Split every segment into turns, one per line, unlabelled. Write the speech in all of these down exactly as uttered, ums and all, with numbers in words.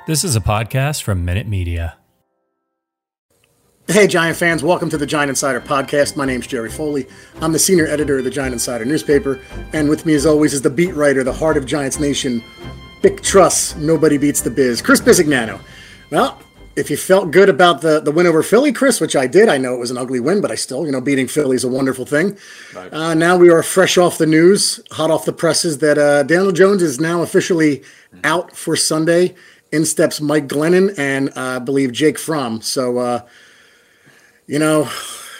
This is a podcast from Minute Media.
Hey, Giant fans. Welcome to the Giant Insider Podcast. My name's Jerry Foley. I'm the senior editor of the Giant Insider newspaper. And with me, as always, is the beat writer, the heart of Giants Nation, Bick Truss. Nobody beats the biz. Chris Bisignano. Well, if you felt good about the, the win over Philly, Chris, which I did, I know it was an ugly win, but I still, you know, beating Philly is a wonderful thing. Right. Uh, now we are fresh off the news, hot off the presses, that uh, Daniel Jones is now officially out for Sunday. In steps Mike Glennon and uh, I believe Jake Fromm. So, uh, you know,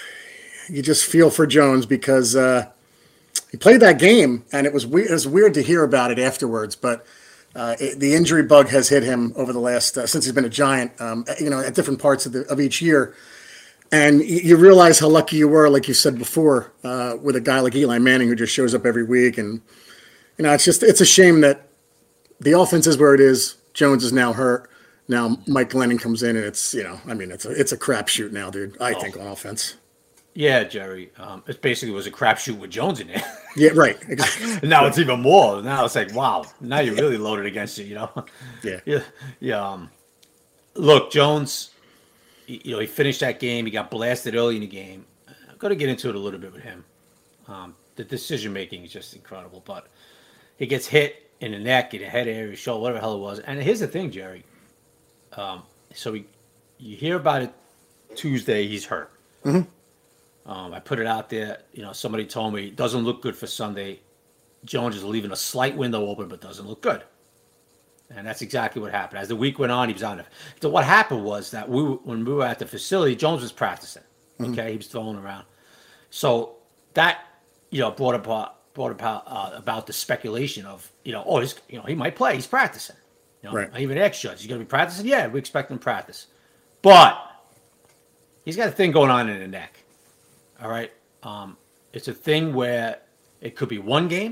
you just feel for Jones because uh, he played that game, and it was weird. It was weird to hear about it afterwards. But uh, it, the injury bug has hit him over the last uh, since he's been a Giant. Um, you know, at different parts of the of each year, and you, you realize how lucky you were, like you said before, uh, with a guy like Eli Manning who just shows up every week. And you know, it's just it's a shame that the offense is where it is. Jones is now hurt. Now Mike Glennon comes in, and it's, you know, I mean, it's a it's a crapshoot now, dude. I oh. think on offense.
Yeah, Jerry. Um, it basically was a crapshoot with Jones in it.
Yeah, right. Exactly.
Now it's even more. Now it's like, wow. Now you're really loaded against it, you know.
Yeah.
Yeah. Yeah. Um, look, Jones. You know, he finished that game. He got blasted early in the game. I've got to get into it a little bit with him. Um, the decision making is just incredible, but he gets hit in the neck, in the head area, shoulder, whatever the hell it was. And here's the thing, Jerry. Um, so we, you hear about it Tuesday, he's hurt. Mm-hmm. Um, I put it out there. You know, somebody told me it doesn't look good for Sunday. Jones is leaving a slight window open, but doesn't look good. And that's exactly what happened. As the week went on, he was on it. So what happened was that we, when we were at the facility, Jones was practicing. Mm-hmm. Okay, he was throwing around. So that, you know, brought up brought about uh, about the speculation of, you know, oh, he's, you know, he might play. He's practicing. You know, right. I even asked Judge, he's going to be practicing? Yeah, we expect him to practice. But he's got a thing going on in the neck. All right? Um, it's a thing where it could be one game.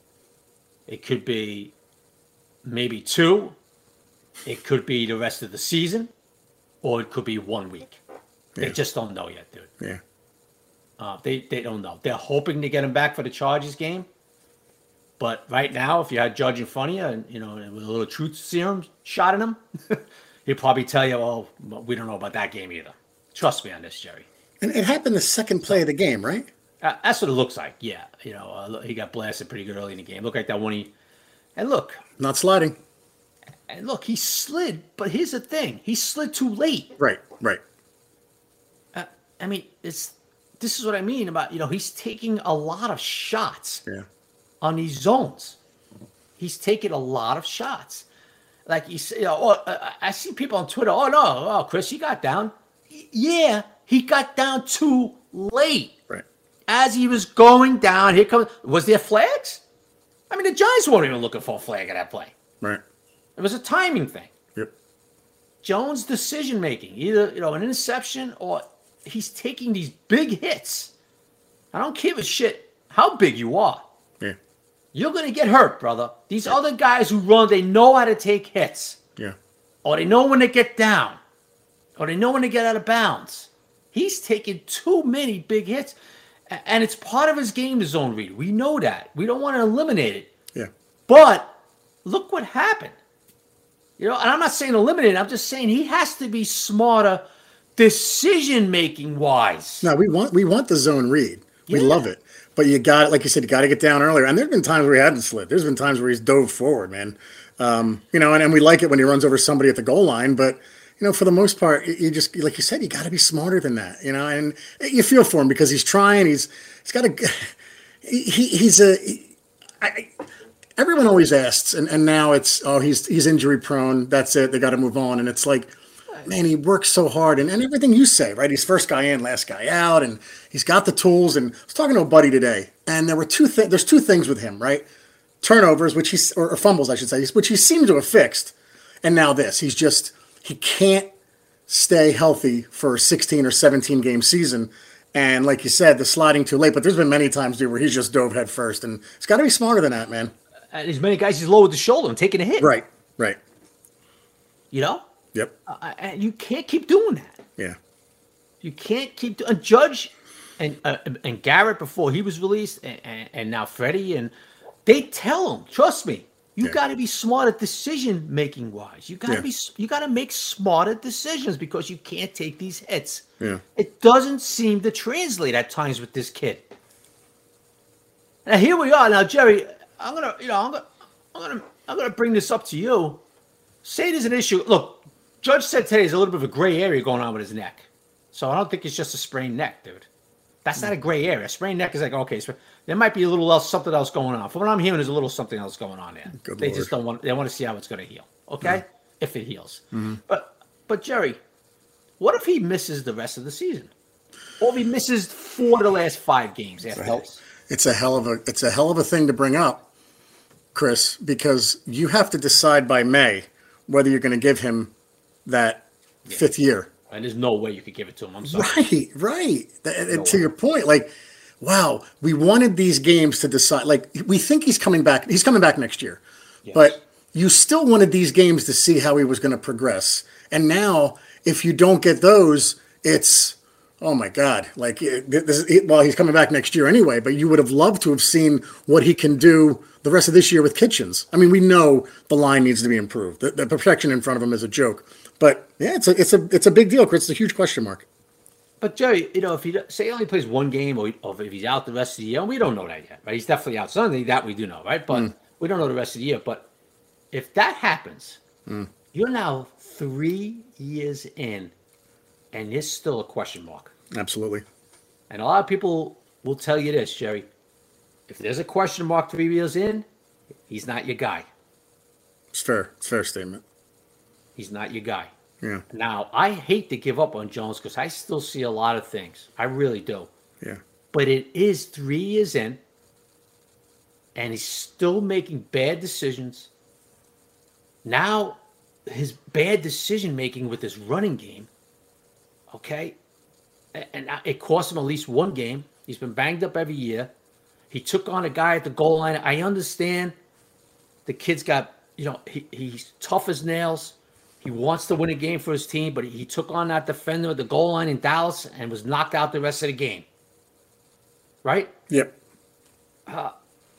It could be maybe two. It could be the rest of the season. Or it could be one week. Yeah. They just don't know yet, dude.
Yeah.
Uh, they, they don't know. They're hoping to get him back for the Chargers game. But right now, if you had Judge in front of you and, you know, with a little truth serum shot in him, he'd probably tell you, oh, we don't know about that game either. Trust me on this, Jerry.
And it happened the second play of the game, right?
Uh, that's what it looks like, yeah. You know, uh, he got blasted pretty good early in the game. Looked like that one he... And look.
Not sliding.
And look, he slid, but here's the thing. He slid too late.
Right, right.
Uh, I mean, it's... This is what I mean about, you know, he's taking a lot of shots
yeah.
on these zones. He's taking a lot of shots. Like, he's, you know, oh, I see people on Twitter, oh, no, oh, Chris, he got down. Yeah, he got down too late.
Right.
As he was going down, here comes, was there flags? I mean, the Giants weren't even looking for a flag at that play.
Right.
It was a timing thing.
Yep.
Jones' decision-making, either, you know, an interception or he's taking these big hits. I don't give a shit how big you are.
Yeah.
You're going to get hurt, brother. These yeah. other guys who run, they know how to take hits.
Yeah.
Or they know when to get down. Or they know when to get out of bounds. He's taking too many big hits. And it's part of his game, the zone read. We know that. We don't want to eliminate it.
Yeah.
But look what happened. You know, and I'm not saying eliminate it. I'm just saying he has to be smarter decision-making wise.
No, we want we want the zone read. We yeah. love it. But you got it, like you said, you got to get down earlier. And there have been times where he hadn't slid. There's been times where he's dove forward, man. Um, you know, and, and we like it when he runs over somebody at the goal line. But, you know, for the most part, you just, like you said, you got to be smarter than that, you know. And you feel for him because he's trying. He's he's got a he, he's a he, I, everyone always asks, and, and now it's, oh, he's he's injury prone. That's it. They got to move on. And it's like, man, he works so hard, and, and everything you say, right? He's first guy in, last guy out, and he's got the tools. And I was talking to a buddy today, and there were two things. There's two things with him, right? Turnovers, which he's or, or fumbles, I should say, which he seemed to have fixed, and now this. He's just he can't stay healthy for a sixteen or seventeen game season. And like you said, the sliding too late. But there's been many times, dude, where he's just dove head first, and it's got to be smarter than that, man.
Uh, there's many guys he's lowered the shoulder and taking a hit.
Right, right.
You know.
Yep.
Uh, and you can't keep doing that.
Yeah.
You can't keep doing. Uh, Judge and uh, and Garrett before he was released, and, and, and now Freddie, and they tell him, trust me, You
Yeah.
got to be smart at decision making wise. You got to
Yeah.
be you got to make smarter decisions because you can't take these hits.
Yeah.
It doesn't seem to translate at times with this kid. Now here we are. Now Jerry, I'm gonna you know I'm gonna I'm gonna I'm gonna bring this up to you. Say there's an issue. Look, Judge said today there's a little bit of a gray area going on with his neck. So I don't think it's just a sprained neck, dude. That's not a gray area. A sprained neck is like, okay, so there might be a little else, something else going on. From what I'm hearing, there's a little something else going on there.
Good
they
Lord.
just don't want. They want to see how it's going to heal. Okay,
Yeah.
if it heals.
Mm-hmm.
But but Jerry, what if he misses the rest of the season? Or if he misses four of the last five games after
Right.
this?
It's a hell of a it's a hell of a thing to bring up, Chris, because you have to decide by May whether you're going to give him that
Yeah.
fifth year.
And there's no way you could give it to him. I'm sorry.
Right, right. And
No
to
way.
your point, like, wow, we wanted these games to decide. Like, we think he's coming back. He's coming back next year,
Yes.
but you still wanted these games to see how he was going to progress. And now, if you don't get those, it's oh my God! Like, it- this is, well, he's coming back next year anyway. But you would have loved to have seen what he can do the rest of this year with Kitchens. I mean, we know the line needs to be improved. The, the protection in front of him is a joke. But yeah, it's a it's a it's a big deal, Chris. It's a huge question mark.
But Jerry, you know, if he say he only plays one game, or, or if he's out the rest of the year, and we don't know that yet, right? He's definitely out Sunday. That we do know, right? But
Mm.
we don't know the rest of the year. But if that happens,
Mm.
you're now three years in, and there's still a question mark.
Absolutely.
And a lot of people will tell you this, Jerry. If there's a question mark three years in, he's not your guy.
It's fair. It's a fair statement.
He's not your guy.
Yeah.
Now, I hate to give up on Jones because I still see a lot of things. I really do.
Yeah.
But it is three years in, and he's still making bad decisions. Now, his bad decision making with his running game, okay, a- and it cost him at least one game. He's been banged up every year. He took on a guy at the goal line. I understand the kid's got, you know, he, he's tough as nails. He wants to win a game for his team, but he took on that defender at the goal line in Dallas and was knocked out the rest of the game. Right?
Yep.
Uh,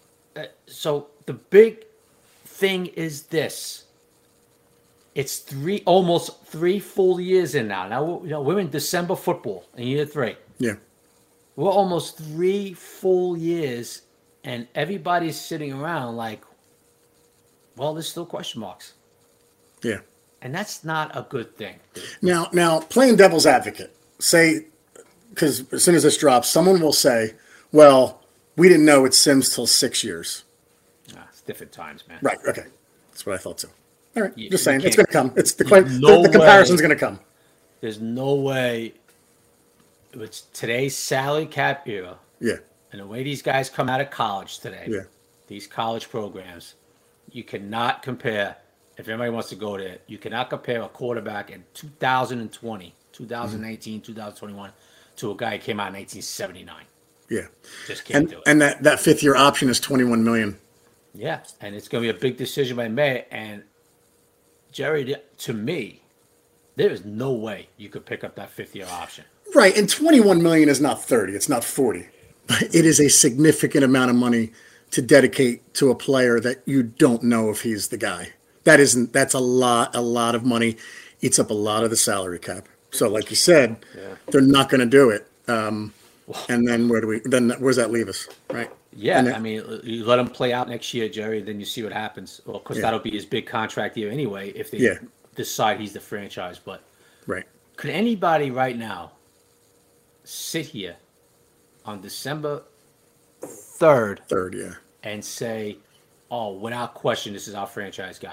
so the big thing is this. It's three, almost three full years in now. Now, you know, we're in December football in year three.
Yeah.
We're almost three full years, and everybody's sitting around like, well, there's still question marks.
Yeah.
And that's not a good thing.
Now, now, playing devil's advocate, say, because as soon as this drops, someone will say, "Well, we didn't know it's Sims till six years."
Ah, it's different times, man.
Right. Okay. That's what I thought too. All right.
You-
Just
you
saying, it's
can't-
going to come. It's the, que-
no
the, the comparison's
way.
going to come.
There's no way it's today's salary cap era
Yeah.
and the way these guys come out of college today,
Yeah.
these college programs, you cannot compare, if anybody wants to go there, you cannot compare a quarterback in two thousand twenty, twenty nineteen,
Mm-hmm.
twenty twenty-one to a guy who came out in nineteen seventy-nine.
Yeah.
Just can't
And
do it.
and that that fifth year option is twenty-one million.
Yeah, and it's going to be a big decision by May. And Jerry, to me, there is no way you could pick up that fifth year option.
Right. And twenty-one million is not thirty. It's not forty. But it is a significant amount of money to dedicate to a player that you don't know if he's the guy. That isn't. That's a lot. A lot of money. Eats up a lot of the salary cap. So, like you said,
Yeah.
they're not going to do it. Um, and then where do we? Then where's that leave us? Right.
Yeah,
And then-
I mean, you let him play out next year, Jerry, then you see what happens. Well, because
Yeah.
that'll be his big contract year anyway if they
Yeah.
decide he's the franchise. But
Right.
could anybody right now sit here on December third
Third. Yeah.
and say, oh, without question, this is our franchise guy?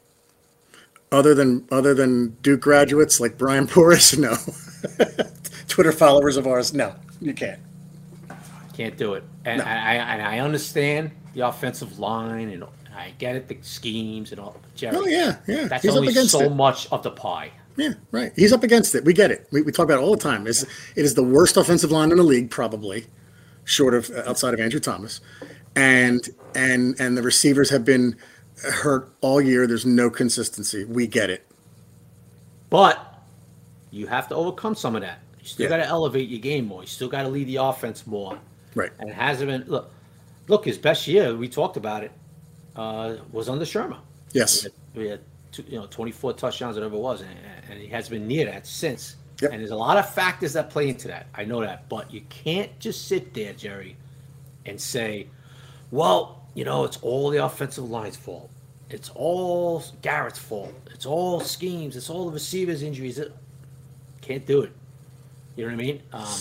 Other than other than Duke graduates like Brian Porras, no. Twitter followers of ours, no, you can't.
Can't do it. And,
No.
I, and I understand the offensive line, and I get it, the schemes and all. But Jerry,
Oh yeah, yeah.
that's
He's up
only
against
so
it.
much of the pie.
Yeah, right. He's up against it. We get it. We, we talk about it all the time. It's, it is the worst offensive line in the league, probably, short of outside of Andrew Thomas, and and and the receivers have been hurt all year. There's no consistency. We get it.
But you have to overcome some of that. You still
Yeah.
got to elevate your game more. You still got to lead the offense more.
Right.
And it hasn't been look. Look, his best year. We talked about it. uh, was under Shermer.
Yes.
We had, we had two, you know, twenty-four touchdowns, whatever it was, and, and he has been near that since.
Yep.
And there's a lot of factors that play into that. I know that, but you can't just sit there, Jerry, and say, "Well, you know, it's all the offensive line's fault. It's all Garrett's fault. It's all schemes. It's all the receivers' injuries." It, can't do it. You know what I mean? Um,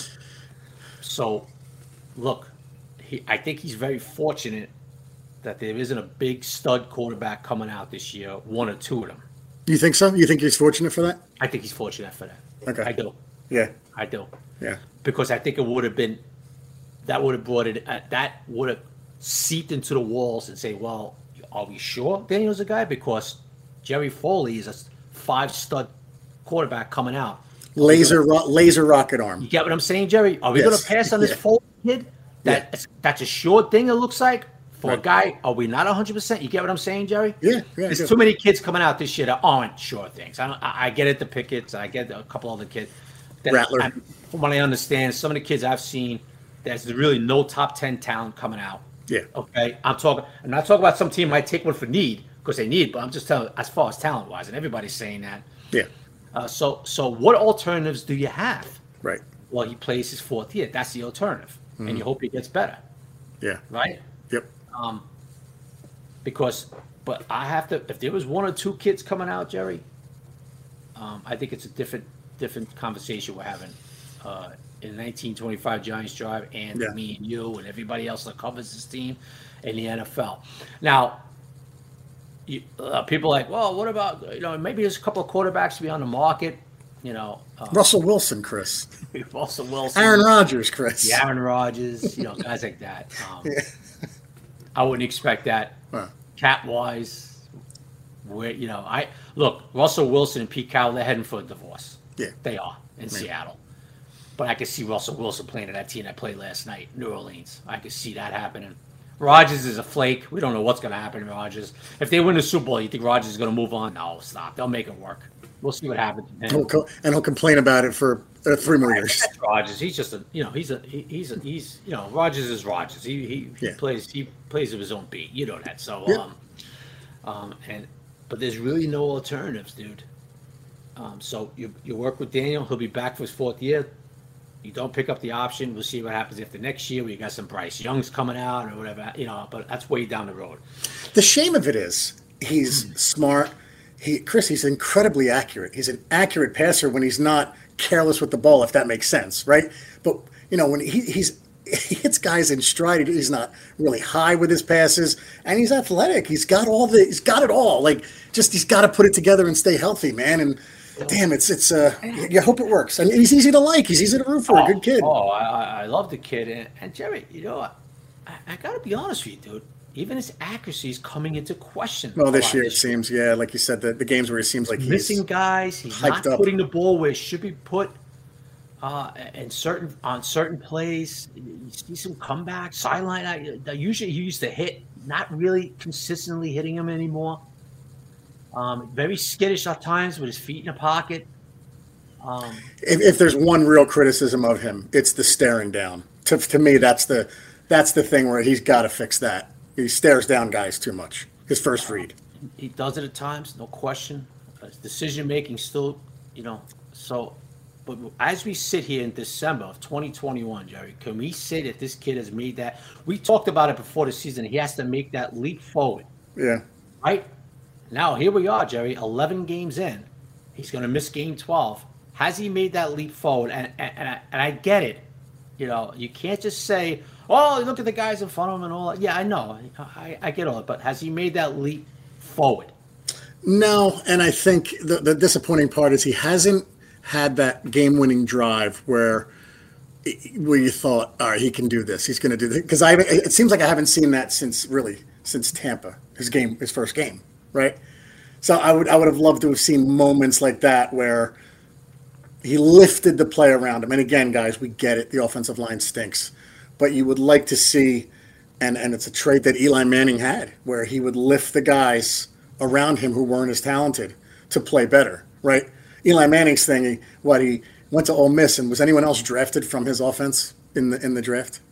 so, look, he, I think he's very fortunate that there isn't a big stud quarterback coming out this year, one or two of them.
You think so? You think he's fortunate for that?
I think he's fortunate for that.
Okay.
I do.
Yeah.
I do.
Yeah.
Because I think it would have been, that would have brought it, uh, that would have seeped into the walls and say, well, are we sure Daniel's a guy? Because Jerry Foley is a five stud quarterback coming out.
Laser ro- laser rocket arm.
You get what I'm saying, Jerry? Are we
Yes.
going to pass on this
Yeah.
Foley kid? That
Yeah.
That's a sure thing, it looks like. For
Right.
a guy, are we not one hundred percent? You get what I'm saying, Jerry?
Yeah, yeah.
There's
yeah.
too many kids coming out this year that aren't sure things. I, don't, I, I get it, the Pickett's. I get a couple other kids. That,
Rattler.
I, from what I understand, some of the kids I've seen, there's really no top ten talent coming out.
Yeah.
Okay? I'm talking. I'm not talking about some team might take one for need because they need, but I'm just telling as far as talent-wise, and everybody's saying that.
Yeah.
Uh, so, so what alternatives do you have?
Right.
Well, he plays his fourth year. That's the alternative, mm-hmm. and you hope he gets better.
Yeah.
Right.
Yep.
Um, because, but I have to. If there was one or two kids coming out, Jerry, um, I think it's a different, different conversation we're having uh, in nineteen twenty-five Giants Drive, and
Yeah.
me and you and everybody else that covers this team in the N F L. Now, you, uh, people are like, well, what about you know maybe there's a couple of quarterbacks to be on the market. You know, uh,
Russell Wilson, Chris.
Russell Wilson,
Aaron Rodgers, Chris.
yeah, Aaron Rodgers, you know, guys like that. Um,
Yeah.
I wouldn't expect that.
Huh.
Cap wise, where you know, I look Russell Wilson and Pete Carroll, they're heading for a divorce.
Yeah.
They are in Seattle. But I could see Russell Wilson playing at that team that played last night, New Orleans. I could see that happening. Rodgers is a flake. We don't know what's going to happen to Rodgers. If they win the Super Bowl, you think Rodgers is going to move on? No, stop. They'll make it work. We'll see what happens.
He'll co- and he'll complain about it for uh, three more years.
That's Rodgers. He's just a, you know, he's a, he, he's a, he's, you know, Rodgers is Rodgers. He, he, he
Yeah.
plays, he plays of his own beat. You know that. So,
Yeah.
um, um, and, but there's really no alternatives, dude. Um, so you, you work with Daniel. He'll be back for his fourth year. You don't pick up the option. We'll see what happens after next year. We got some Bryce Young's coming out or whatever, you know, but that's way down the road.
The shame of it is he's smart. He, Chris, he's incredibly accurate. He's an accurate passer when he's not careless with the ball, if that makes sense, right? But, you know, when he, he's he hits guys in stride, he's not really high with his passes, and he's athletic. He's got all the, he's got it all. Like, just he's got to put it together and stay healthy, man. And damn, it's it's uh, you hope it works. And he's easy to like. He's easy to root for.
Oh,
A good kid.
Oh, I, I love the kid. And, and Jerry, you know, I, I got to be honest with you, dude. Even his accuracy is coming into question.
Well,
a
this
lot
year it seems, yeah, like you said, the, the games where it seems like he's
missing guys. He's
hyped
not
up.
putting the ball where it should be put. Uh, and certain on certain plays, you see some comeback sideline. I, usually he used to hit, not really consistently hitting him anymore. Um, very skittish at times with his feet in the pocket. Um,
if, if there's one real criticism of him, it's the staring down. To, to me, that's the that's the thing where he's got to fix that. He stares down guys too much. His first read.
He does it at times, no question. Uh, decision making still, you know. So, but as we sit here in December of twenty twenty-one, Jerry, can we say that this kid has made that? We talked about it before the season. He has to make that leap forward.
Yeah.
Right? Now, here we are, Jerry, eleven games in. He's going to miss game twelve. Has he made that leap forward? And, and, and, I, and I get it. You know, you can't just say, oh, look at the guys in front of him and all that. Yeah, I know. I, I get all it. But has he made that leap forward?
No, and I think the, the disappointing part is he hasn't had that game-winning drive where where you thought, all right, he can do this. He's going to do this. Because I, it seems like I haven't seen that since really since Tampa, his game, his first game, right? So I would I would have loved to have seen moments like that where he lifted the play around him. And again, guys, we get it. The offensive line stinks. But you would like to see, and, and it's a trait that Eli Manning had, where he would lift the guys around him who weren't as talented to play better, right? Eli Manning's thing, he, what, he went to Ole Miss, and was anyone else drafted from his offense in the in the draft?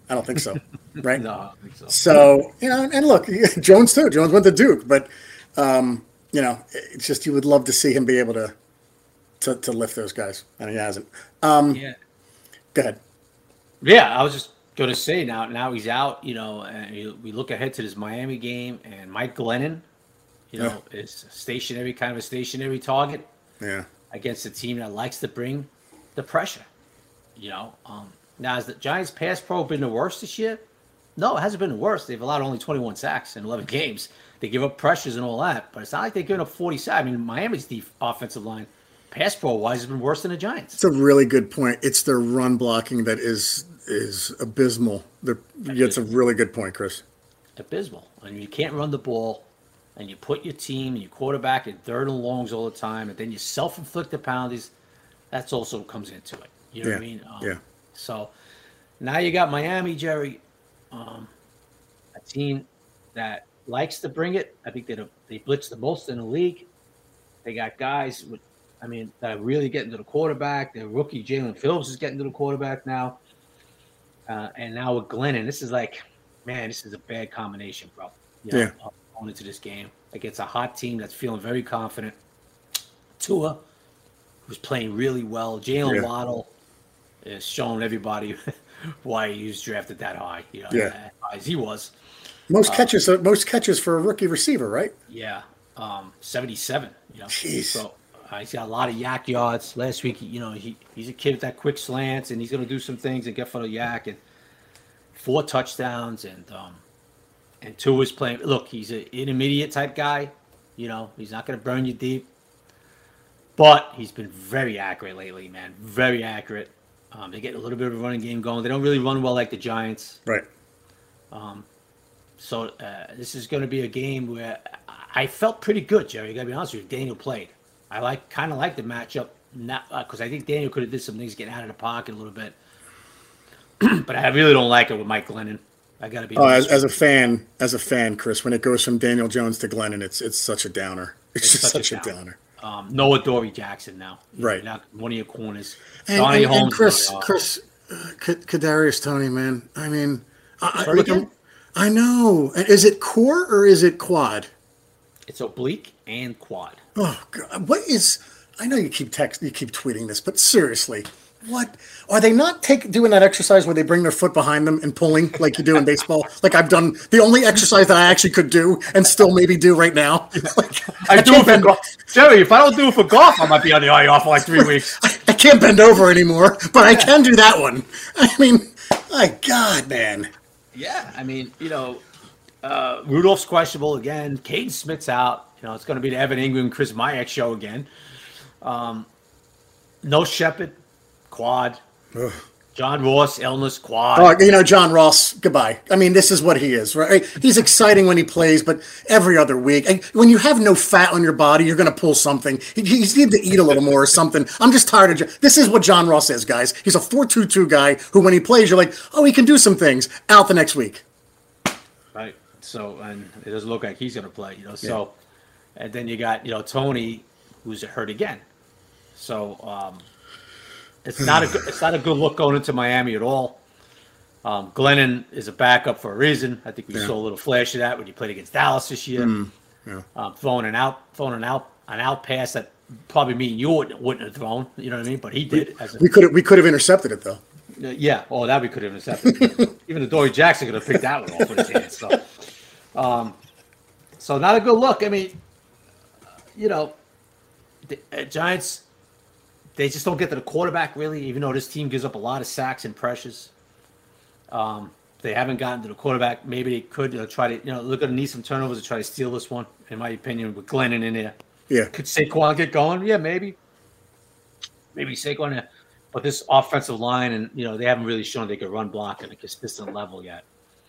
I don't think so. Right?
No, I don't think so.
So, you know, and look, Jones too. Jones went to Duke, but, um, you know, it's just you would love to see him be able to to, to lift those guys, and he hasn't. Um,
yeah.
Go ahead.
Yeah, I was just going to say now now he's out, you know, and we look ahead to this Miami game, and Mike Glennon, you know, yeah. is a stationary, kind of a stationary target
yeah.
against a team that likes to bring the pressure, you know. Um, now, has the Giants' pass pro been the worst this year? No, it hasn't been the worst. They've allowed only twenty-one sacks in eleven games. They give up pressures and all that, but it's not like they're giving up forty sacks. I mean, Miami's def- offensive line, pass pro-wise, has been worse than the Giants.
It's a really good point. It's their run blocking that is is abysmal. They're, yeah, it's a really good point, Chris.
Abysmal. I mean, you can't run the ball, and you put your team and your quarterback in third and longs all the time, and then you self-inflicted penalties. That's also comes into it. You know
yeah.
what I mean? Um,
yeah.
So now you got Miami, Jerry, um, a team that likes to bring it. I think they they blitz the most in the league. They got guys with, I mean, that are really getting to the quarterback. Their rookie Jalen Phillips is getting to the quarterback now. Uh, and now with Glennon, this is like, man, this is a bad combination, bro. You know,
yeah.
Going into this game against a hot team that's feeling very confident. Tua, who's playing really well. Jalen yeah. Waddle is showing everybody why he was drafted that high, you know,
yeah.
as he was.
Most catches, uh, most catches for a rookie receiver, right?
Yeah, um, seventy-seven. You know,
Jeez.
So uh, he's got a lot of yak yards. Last week, you know, he he's a kid with that quick slants, and he's going to do some things and get for the yak, and four touchdowns, and um, and two is playing. Look, he's an intermediate type guy. You know, he's not going to burn you deep, but he's been very accurate lately, man. Very accurate. Um, they get a little bit of a running game going. They don't really run well like the Giants,
right?
Um. So uh, this is going to be a game where I felt pretty good, Jerry. I got to be honest with you. Daniel played. I like kind of like the matchup, not because uh, I think Daniel could have did some things getting out of the pocket a little bit, but I really don't like it with Mike Glennon. I got to be.
Oh, as, as a fan, as a fan, Chris, when it goes from Daniel Jones to Glennon, it's it's such a downer. It's, it's just such, such a downer.
downer. Um, Noah Dory Jackson now,
right?
Now one of your corners.
And, and, and Chris, Chris, uh, Kadarius Toney, man. I mean, I, I, look, I'm, I know. Is it core or is it quad?
It's oblique and quad.
Oh God! What is? I know you keep text, you keep tweeting this, but seriously, what are they not take doing that exercise where they bring their foot behind them and pulling like you do in baseball? Like I've done the only exercise that I actually could do and still maybe do right now. Like,
I, I do it for golf, Jerry. If I don't do it for golf, I might be on the I R for like three weeks.
I, I can't bend over anymore, but I can do that one. I mean, my God, man.
Yeah, I mean, you know, uh, Rudolph's questionable again. Caden Smith's out. You know, it's going to be the Evan Ingram, Chris Mayak show again. Um, no Shepard, quad. Ugh. John Ross, illness, quad.
Oh, you know, John Ross, goodbye. I mean, this is what he is, right? He's exciting when he plays, but every other week, when you have no fat on your body, you're going to pull something. You need to eat a little more or something. I'm just tired of. This is what John Ross is, guys. He's a four two two guy who, when he plays, you're like, oh, he can do some things. Out the next week.
Right. So, and it doesn't look like he's going to play, you know. So, yeah. And then you got, you know, Tony, who's hurt again. So, um, It's not a good, it's not a good look going into Miami at all. Um, Glennon is a backup for a reason. I think we yeah. saw a little flash of that when he played against Dallas this year. Mm, yeah. um, throwing an out, throwing an out, an out pass that probably me and you wouldn't, wouldn't have thrown. You know what I mean? But he did.
We,
as a,
we could have, we could have intercepted it though.
Uh, yeah. Oh, that we could have intercepted. Even the Dory Jackson could have picked that one off with his hands. So, um, so not a good look. I mean, you know, the uh, Giants. They just don't get to the quarterback, really, even though this team gives up a lot of sacks and pressures. Um, they haven't gotten to the quarterback. Maybe they could uh, try to, you know, look at need some turnovers to try to steal this one, in my opinion, with Glennon in there.
Yeah.
Could Saquon get going? Yeah, maybe. Maybe Saquon. But this offensive line, and, you know, they haven't really shown they could run block at a consistent level yet.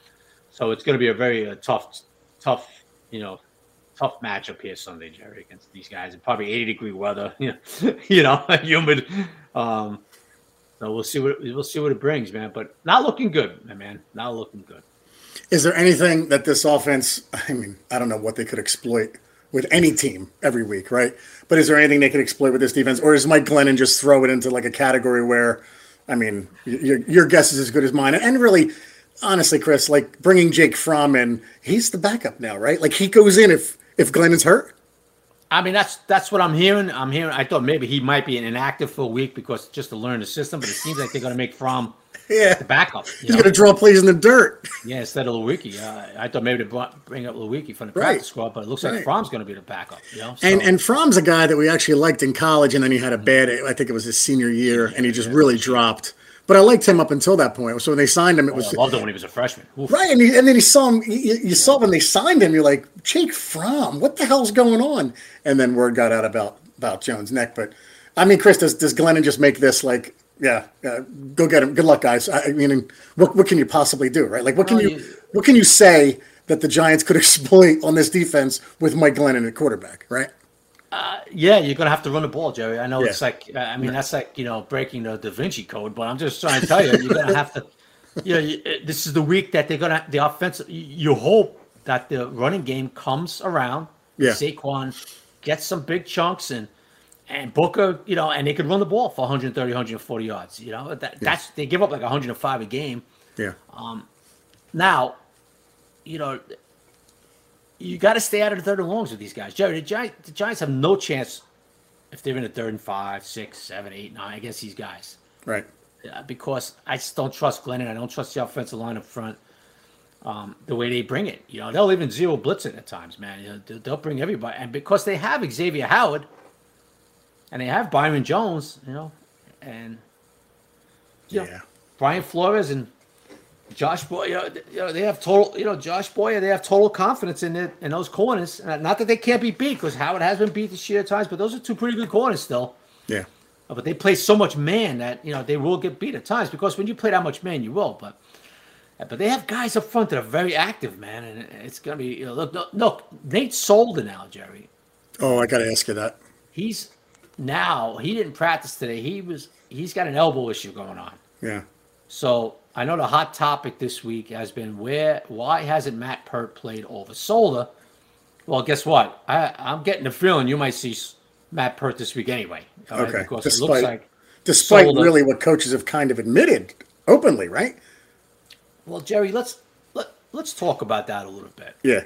So it's going to be a very uh, tough, tough, you know, tough matchup here Sunday, Jerry, against these guys. And probably eighty degree weather, you know, you know, humid. Um, so we'll see what we'll see what it brings, man. But not looking good, man. Not looking good.
Is there anything that this offense? I mean, I don't know what they could exploit with any team every week, right? But is there anything they could exploit with this defense, or does Mike Glennon just throw it into like a category where, I mean, your your guess is as good as mine? And really, honestly, Chris, like bringing Jake Fromm in, he's the backup now, right? Like he goes in if if Glennon's hurt.
I mean, that's that's what I'm hearing. I'm hearing. I thought maybe he might be inactive for a week because just to learn the system, but it seems like they're going to make Fromm
Yeah,
the backup.
he's going to draw plays in the dirt.
Yeah, instead of Lewicki. Uh, I thought maybe they bring up Lewicki from the
Right.
practice squad, but it looks like
Right.
Fromm's going to be the backup. You know, so,
And and Fromm's a guy that we actually liked in college, and then he had a bad. I think it was his senior year, and he just really dropped. But I liked him up until that point. So when they signed him, it was
I loved him when he was a freshman. Oof.
right. And, he, and then he saw him. You, you saw when they signed him, you're like, Jake Fromm, what the hell's going on? And then word got out about about Jones' neck. But I mean, Chris, does does Glennon just make this like, yeah, uh, go get him. Good luck, guys. I, I mean, what what can you possibly do, right? Like, what can
Well,
you
you-
what can you say that the Giants could exploit on this defense with Mike Glennon at quarterback, right?
Yeah, you're going to have to run the ball, Jerry. I know
Yeah.
it's like, I mean, that's like, you know, breaking the Da Vinci Code, but I'm just trying to tell you, you're going to have to, you know, you, this is the week that they're going to, the offensive, you hope that the running game comes around.
Yeah.
Saquon gets some big chunks and, and Booker, you know, and they could run the ball for one thirty, one forty yards, you know, that that's, they give up like one hundred five a game.
Yeah.
Now, you know, you got to stay out of the third and longs with these guys. Jerry, the Giants, the Giants have no chance if they're in the third and five, six, seven, eight, nine against these guys.
Right.
Uh, because I just don't trust Glennon. I don't trust the offensive line up front um, the way they bring it. You know, they'll even zero blitz it at times, man. You know, they'll- they'll bring everybody. And because they have Xavier Howard and they have Byron Jones, you know, and you know,
Yeah.
Brian Flores and Josh Boyer, you know, you know, they have total, you know, Josh Boyer, they have total confidence in it in those corners. Uh, Not that they can't be beat, because Howard has been beat this year at times, but those are two pretty good corners still.
Yeah.
Uh, But they play so much man that, you know, they will get beat at times, because when you play that much man, you will. But uh, but they have guys up front that are very active, man, and it's gonna be, you know, look, look, look Nate Solder now, Jerry.
Oh, I got to ask you that.
He's now he didn't practice today. He was he's got an elbow issue going on.
Yeah.
So I know the hot topic this week has been where why hasn't Matt Pert played over Solder? Well, guess what? I, I'm getting the feeling you might see s- Matt Pert this week anyway. all right?
Okay.
Because
Despite,
it looks like
despite
Solder-
really what coaches have kind of admitted openly, right?
Well, Jerry, let's let, let's talk about that a little bit.
Yeah.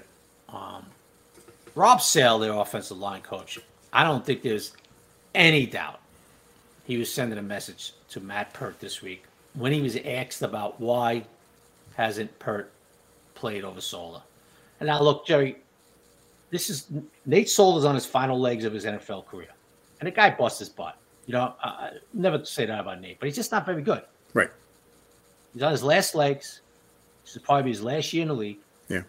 Rob Sale, their offensive line coach, I don't think there's any doubt he was sending a message to Matt Pert this week when he was asked about why hasn't Pert played over Solder. And now, look, Jerry, this is Nate Solder's on his final legs of his N F L career, and the guy busts his butt. You know, I, I never say that about Nate, but he's just not very good.
Right.
He's on his last legs. This is probably his last year in the league.
Yeah.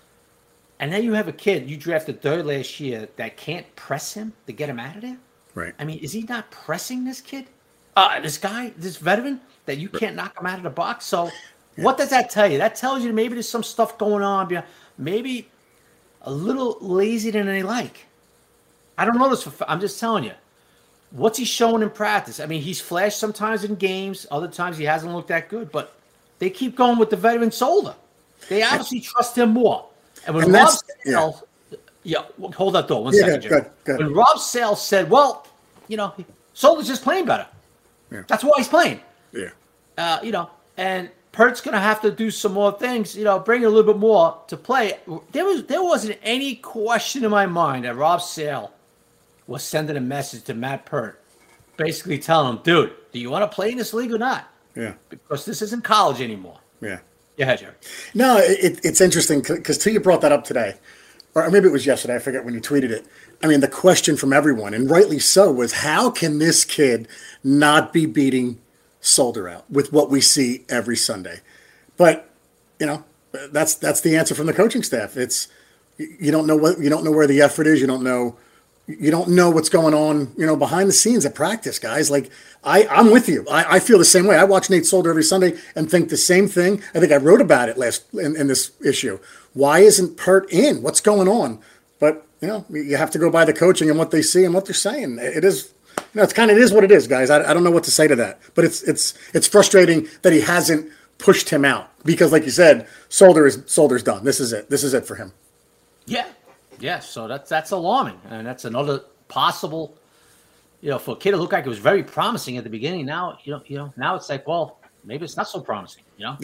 And then you have a kid you drafted third last year that can't press him to get him out of there.
Right.
I mean, is he not pressing this kid? Uh, this guy, this veteran, that you can't knock him out of the box? So what does that tell you? That tells you maybe there's some stuff going on. behind- Maybe a little lazier than they like. I don't know this. For, I'm just telling you. What's he showing in practice? I mean, he's flashed sometimes in games. Other times he hasn't looked that good. But they keep going with the veteran Solder. They obviously trust him more. And when
And
Rob
that's- yeah.
Sale, yeah, well, hold that door one
Yeah,
second,
go
Jerry.
ahead, go ahead.
When Rob Sale said, well, you know, Solder's just playing better.
Yeah.
That's why he's playing.
Yeah.
Uh, you know, and Pert's going to have to do some more things, you know, bring a little bit more to play. There was there wasn't any question in my mind that Rob Sale was sending a message to Matt Pert, basically telling him, dude, do you want to play in this league or not?
Yeah.
Because this isn't college anymore.
Yeah.
Go ahead, Jerry.
No, it, it's interesting because till you brought that up today, or maybe it was yesterday, I forget when you tweeted it. I mean, the question from everyone, and rightly so, was how can this kid not be beating Solder out with what we see every Sunday? But, you know, that's that's the answer from the coaching staff. It's you don't know what you don't know where the effort is. You don't know you don't know what's going on, you know, behind the scenes at practice, guys. Like I, I'm with you. I, I feel the same way. I watch Nate Solder every Sunday and think the same thing. I think I wrote about it last in, in this issue. Why isn't Pert in? What's going on? But you know, you have to go by the coaching and what they see and what they're saying. It is, you know, it's kind of it is what it is, guys. I, I don't know what to say to that, but it's it's it's frustrating that he hasn't pushed him out because, like you said, Solder is Solder's done. This is it. This is it for him.
Yeah. Yeah. So that's that's alarming. And that's another possible, you know, for a kid to look like it was very promising at the beginning. Now, you know, you know, now it's like, well, maybe it's not so promising, you know?
Yeah.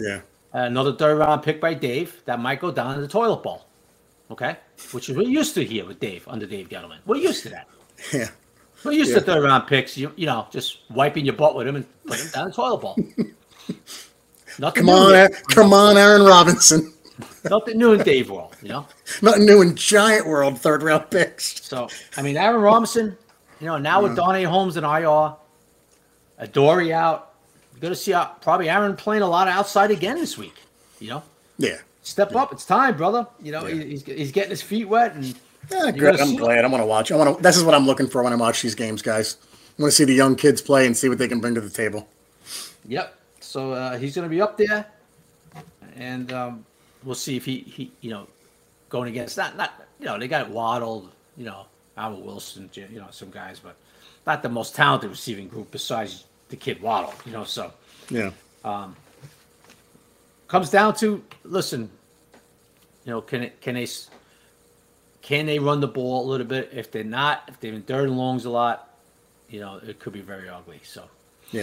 another third round pick by Dave that might go down in the toilet bowl. Okay, which is what you used to here with Dave under Dave Gettleman. We're used to that.
Yeah.
We're used
yeah.
to third round picks. You you know, just wiping your butt with him and putting him down the toilet bowl. Nothing
come on, Aaron, come on, Aaron Robinson.
Nothing new in Dave world, you know.
Nothing new in Giant world. Third round picks.
So I mean, Aaron Robinson. You know, now with Darnay Holmes and I R, Adoree out, you're going to see uh, probably Aaron playing a lot outside again this week. You know?
Yeah.
Step
yeah.
up. It's time, brother. You know, yeah. he's, he's getting his feet wet. and
yeah, good. I'm glad. I want to watch. I want to. This is what I'm looking for when I watch these games, guys. I want to see the young kids play and see what they can bring to the table.
Yep. So uh, he's going to be up there, and um, we'll see if he, he, you know, going against, not, not you know, they got Waddle, you know, Albert Wilson, you know, some guys, but not the most talented receiving group besides the kid Waddle, you know. So,
yeah,
um, comes down to listen, you know, can it, can they can they run the ball a little bit? If they're not, if they're in third and longs a lot, you know, it could be very ugly. So,
yeah,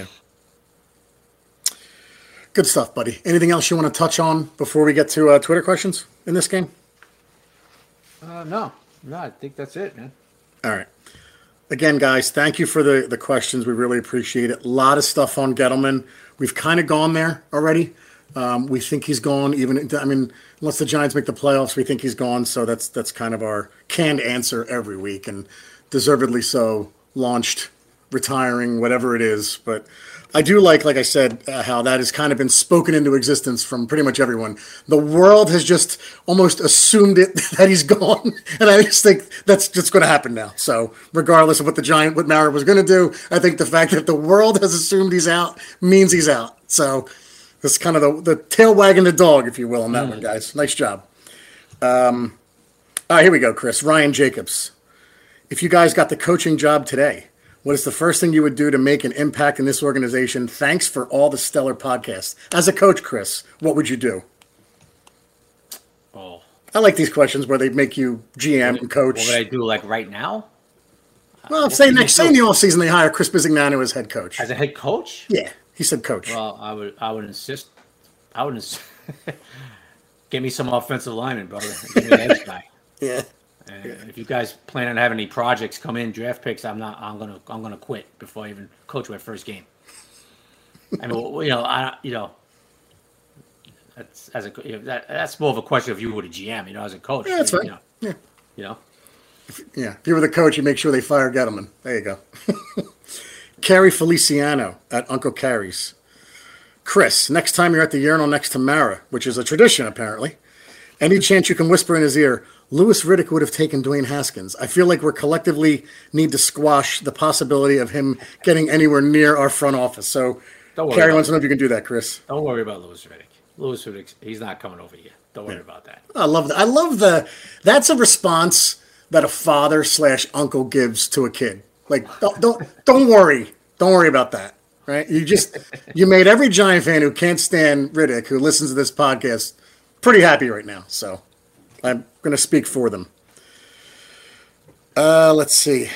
good stuff, buddy. Anything else you want to touch on before we get to uh, Twitter questions in this game?
Uh, no, no, I think that's it, man.
All right. Again, guys, thank you for the, the questions. We really appreciate it. A lot of stuff on Gettleman. We've kind of gone there already. Um, we think he's gone. Even I mean, unless the Giants make the playoffs, we think he's gone. So that's that's kind of our canned answer every week, and deservedly so. Launched, retiring, whatever it is. But I do like, like I said, uh, how that has kind of been spoken into existence from pretty much everyone. The world has just almost assumed it that he's gone, and I just think that's just going to happen now. So regardless of what the Giant, what Mara was going to do, I think the fact that the world has assumed he's out means he's out. So that's kind of the, the tail wagging the dog, if you will, on that mm. one, guys. Nice job. Um, all right, here we go, Chris. Ryan Jacobs. If you guys got the coaching job today, what is the first thing you would do to make an impact in this organization? Thanks for all the stellar podcasts. As a coach, Chris, what would you do?
Oh,
I like these questions where they make you G M and coach.
What would I do, like right now?
Well, say next, say in the offseason they hire Chris Bizignano as head coach.
As a head coach?
Yeah, he said coach.
Well, I would, I would insist. I would insist. Give me some offensive linemen, brother. Give me an edge guy.
Yeah.
And yeah. If you guys plan on having any projects come in, draft picks, I'm not. I'm gonna. I'm gonna quit before I even coach my first game. I mean, you know, I, you know, that's as a you know, that, that's more of a question of you with a G M. You know, as a coach.
Yeah, that's
you,
right.
You know,
yeah.
You know.
If, yeah. If you were the coach, you make sure they fire Gettleman. There you go. Carrie Feliciano at Uncle Carrie's. Chris, next time you're at the urinal next to Mara, which is a tradition apparently, any chance you can whisper in his ear, Louis Riddick would have taken Dwayne Haskins. I feel like we're collectively need to squash the possibility of him getting anywhere near our front office. So, Carrie wants to know if you can do that, Chris.
Don't worry about Louis Riddick. Louis Riddick, he's not coming over here. Don't worry yeah. about that.
I love that. I love the. That's a response that a father slash uncle gives to a kid. Like, don't don't, don't worry. Don't worry about that. Right? You just you made every Giant fan who can't stand Riddick, who listens to this podcast, pretty happy right now. So. I'm going to speak for them. Uh, let's see.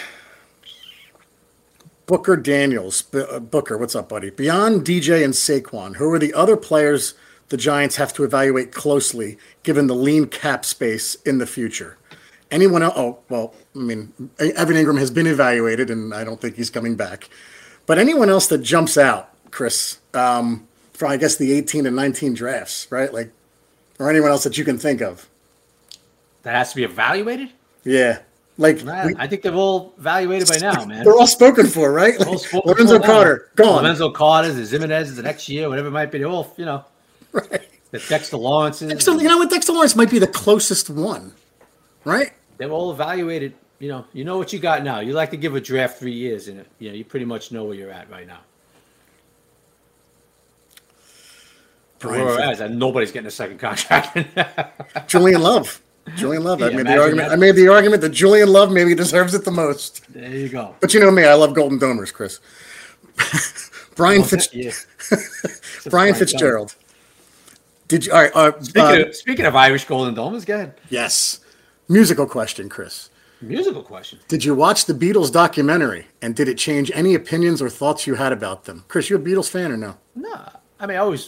Booker Daniels. B- uh, Booker, what's up, buddy? Beyond D J and Saquon, who are the other players the Giants have to evaluate closely given the lean cap space in the future? Anyone else? Oh, well, I mean, Evan Ingram has been evaluated, and I don't think he's coming back. But anyone else that jumps out, Chris, um, for, I guess, the eighteen and nineteen drafts, right? Like, or anyone else that you can think of?
That has to be evaluated?
Yeah. Like
man, we, I think they're all evaluated by now, man.
They're all spoken for, right? Like, Lorenzo Carter, gone.
Lorenzo Carter, the Zimenez the next year, whatever it might be. They're all, you know.
Right.
The Dexter Lawrence's.
Dexter, you know what? Dexter Lawrence might be the closest one, right?
They're all evaluated. You know, you know what you got now. You like to give a draft three years, and you know, you pretty much know where you're at right now. Brian where we're at is that nobody's getting a second contract.
Julian Love. Julian Love. I made the argument. That. I made the argument that Julian Love maybe deserves it the most.
There you go.
But you know me, I love Golden Domers, Chris. Brian, Fitz-
yeah.
Brian Fitzgerald. Did you? All right. Uh,
speaking,
uh,
of, speaking of Irish Golden Domers, go ahead.
Yes. Musical question, Chris.
Musical question.
Did you watch the Beatles documentary, and did it change any opinions or thoughts you had about them? Chris, you a Beatles fan or no?
No. I mean, I always,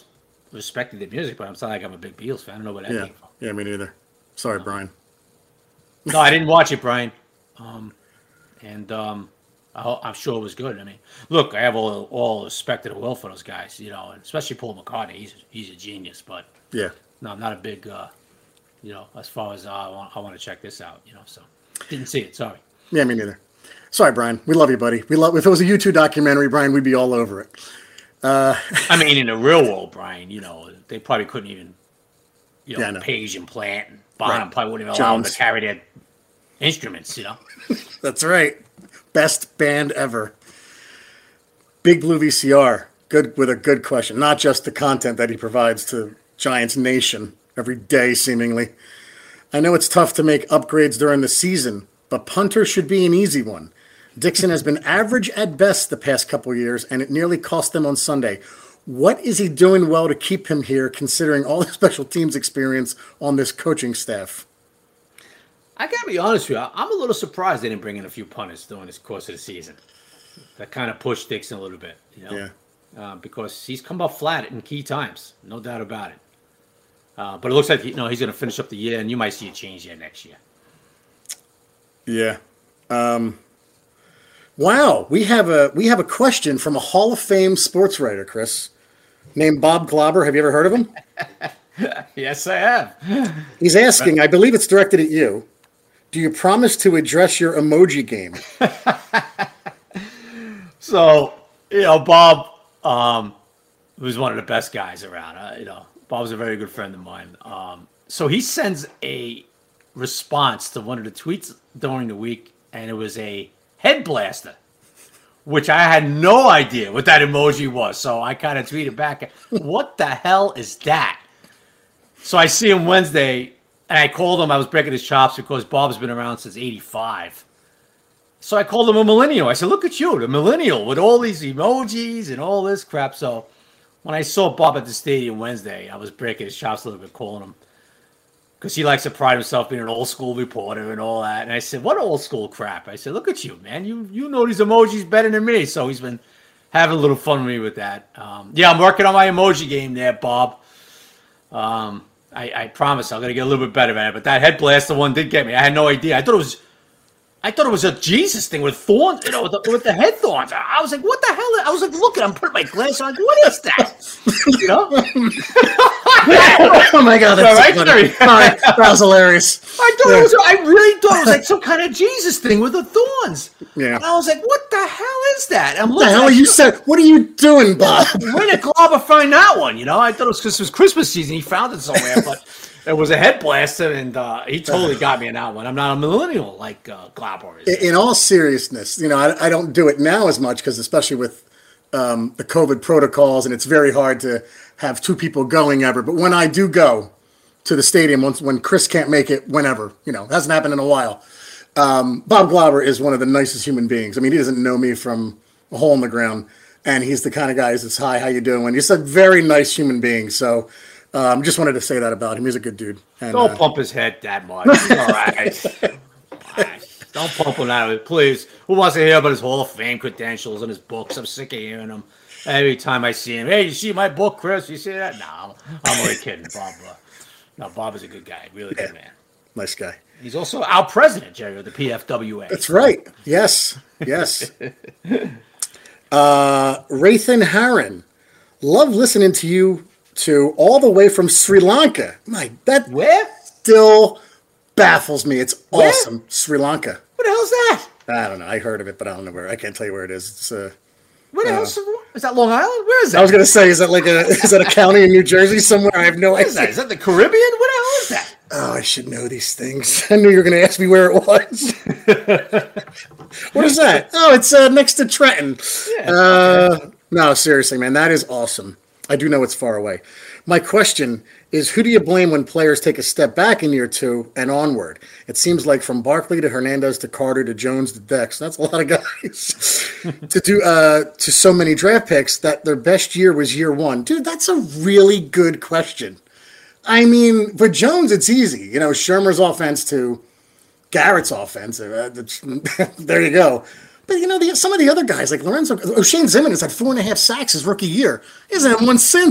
respected the music, but I'm not like I'm a big Beatles fan. I don't know what that
Yeah,
came from.
yeah, me neither. Sorry, Brian.
No, I didn't watch it, Brian. Um, and um, I, I'm sure it was good. I mean, look, I have all all respect and will for those guys, you know, and especially Paul McCartney. He's he's a genius, but
Yeah.
no, I'm not a big, uh, you know, as far as uh, I want, I want to check this out, you know. So didn't see it. Sorry.
Yeah, me neither. Sorry, Brian. We love you, buddy. We love. If it was a YouTube documentary, Brian, we'd be all over it. Uh,
I mean, in the real world, Brian, you know, they probably couldn't even, you know,
Yeah, I know.
Page and Plant and Bonham
Right.
probably wouldn't even allow them to
Jones.
carry their instruments, you know.
That's right. Best band ever. Big Blue V C R. Good with a good question. Not just the content that he provides to Giants Nation every day, seemingly. I know it's tough to make upgrades during the season, but punter should be an easy one. Dixon has been average at best the past couple years, and it nearly cost them on Sunday. What is he doing well to keep him here, considering all the special teams experience on this coaching staff?
I gotta be honest with you, I'm a little surprised they didn't bring in a few punters during this course of the season. That kind of pushed Dixon a little bit, you know,
Yeah.
uh, because he's come up flat in key times, no doubt about it. Uh, but it looks like you know he's going to finish up the year, and you might see a change there next year.
Yeah. Um, wow, we have a we have a question from a Hall of Fame sports writer, Chris, named Bob Glauber. Have you ever heard of him?
Yes, I have.
He's asking. I believe it's directed at you. Do you promise to address your emoji game?
So you know, Bob um, was one of the best guys around. Uh, you know, Bob's a very good friend of mine. Um, so he sends a response to one of the tweets during the week, and it was a head blaster, which I had no idea what that emoji was. So I kind of tweeted back, what the hell is that? So I see him Wednesday, and I called him. I was breaking his chops because Bob's been around since eighty-five. So I called him a millennial. I said, look at you, the millennial with all these emojis and all this crap. So when I saw Bob at the stadium Wednesday, I was breaking his chops a little bit, calling him. Because he likes to pride himself being an old school reporter and all that. And I said, what old school crap? I said, look at you, man. You you know these emojis better than me. So he's been having a little fun with me with that. Um, yeah, I'm working on my emoji game there, Bob. Um, I, I promise I'm going to get a little bit better at it. But that head blaster one did get me. I had no idea. I thought it was... I thought it was a Jesus thing with thorns, you know, with the, with the head thorns. I was like, what the hell? I was like, looking, I'm putting my glass on. What is that? You know?
Oh my God, that's
All right,
so funny.
sorry.
All right, that was hilarious.
I thought it was, I really thought it was like some kind of Jesus thing with the thorns.
Yeah.
And I was like, what the hell is that? I'm
What the hell are you said? What are you doing, Bob?
Where did Glauber find that one? You know, I thought it was because it was Christmas season. He found it somewhere, but it was a head blaster, and uh, he totally got me in that one. I'm not a millennial like uh, Glauber is.
In all seriousness, you know, I, I don't do it now as much because especially with um, the COVID protocols, and it's very hard to have two people going ever. But when I do go to the stadium, once when Chris can't make it, whenever, you know, hasn't happened in a while. Um, Bob Glauber is one of the nicest human beings. I mean, he doesn't know me from a hole in the ground, and he's the kind of guy that's, hi, how you doing? He's a very nice human being. So um, just wanted to say that about him. He's a good dude. And,
Don't
uh,
pump his head that much. All right. All right. Don't pump him out of it, please. Who wants to hear about his Hall of Fame credentials and his books? I'm sick of hearing them. Every time I see him, hey, you see my book, Chris? You see that? No, I'm only kidding, Bob. Uh, no, Bob is a good guy, really good man.
Nice guy.
He's also our president, Jerry, of the P F W A.
That's right. Yes. Yes. uh, Rathan Haran. Love listening to you two all the way from Sri Lanka. My, that
Where?
still baffles me. It's
Where?
awesome. Sri Lanka.
What the hell's that?
I don't know. I heard of it, but I don't know where. I can't tell you where it is. It's, uh,
Where the
Uh,
hell's is that? Long Island? Where is that?
I was going to say, is that like a is that a county in New Jersey somewhere? I have no
What is that?
idea.
Is that the Caribbean? What the hell is that?
Oh, I should know these things. I knew you were going to ask me where it was. What is that? Oh, it's uh, next to Trenton.
Yeah.
Uh, no, seriously, man, that is awesome. I do know it's far away. My question is, who do you blame when players take a step back in year two and onward? It seems like from Barkley to Hernandez to Carter to Jones to Dex, that's a lot of guys, to do uh, to so many draft picks that their best year was year one. Dude, that's a really good question. I mean, for Jones, it's easy. You know, Shermer's offense to Garrett's offense. Uh, there you go. But, you know, the, some of the other guys, like Lorenzo, O'Shane Zimmons had four and a half sacks his rookie year. He hasn't had one since.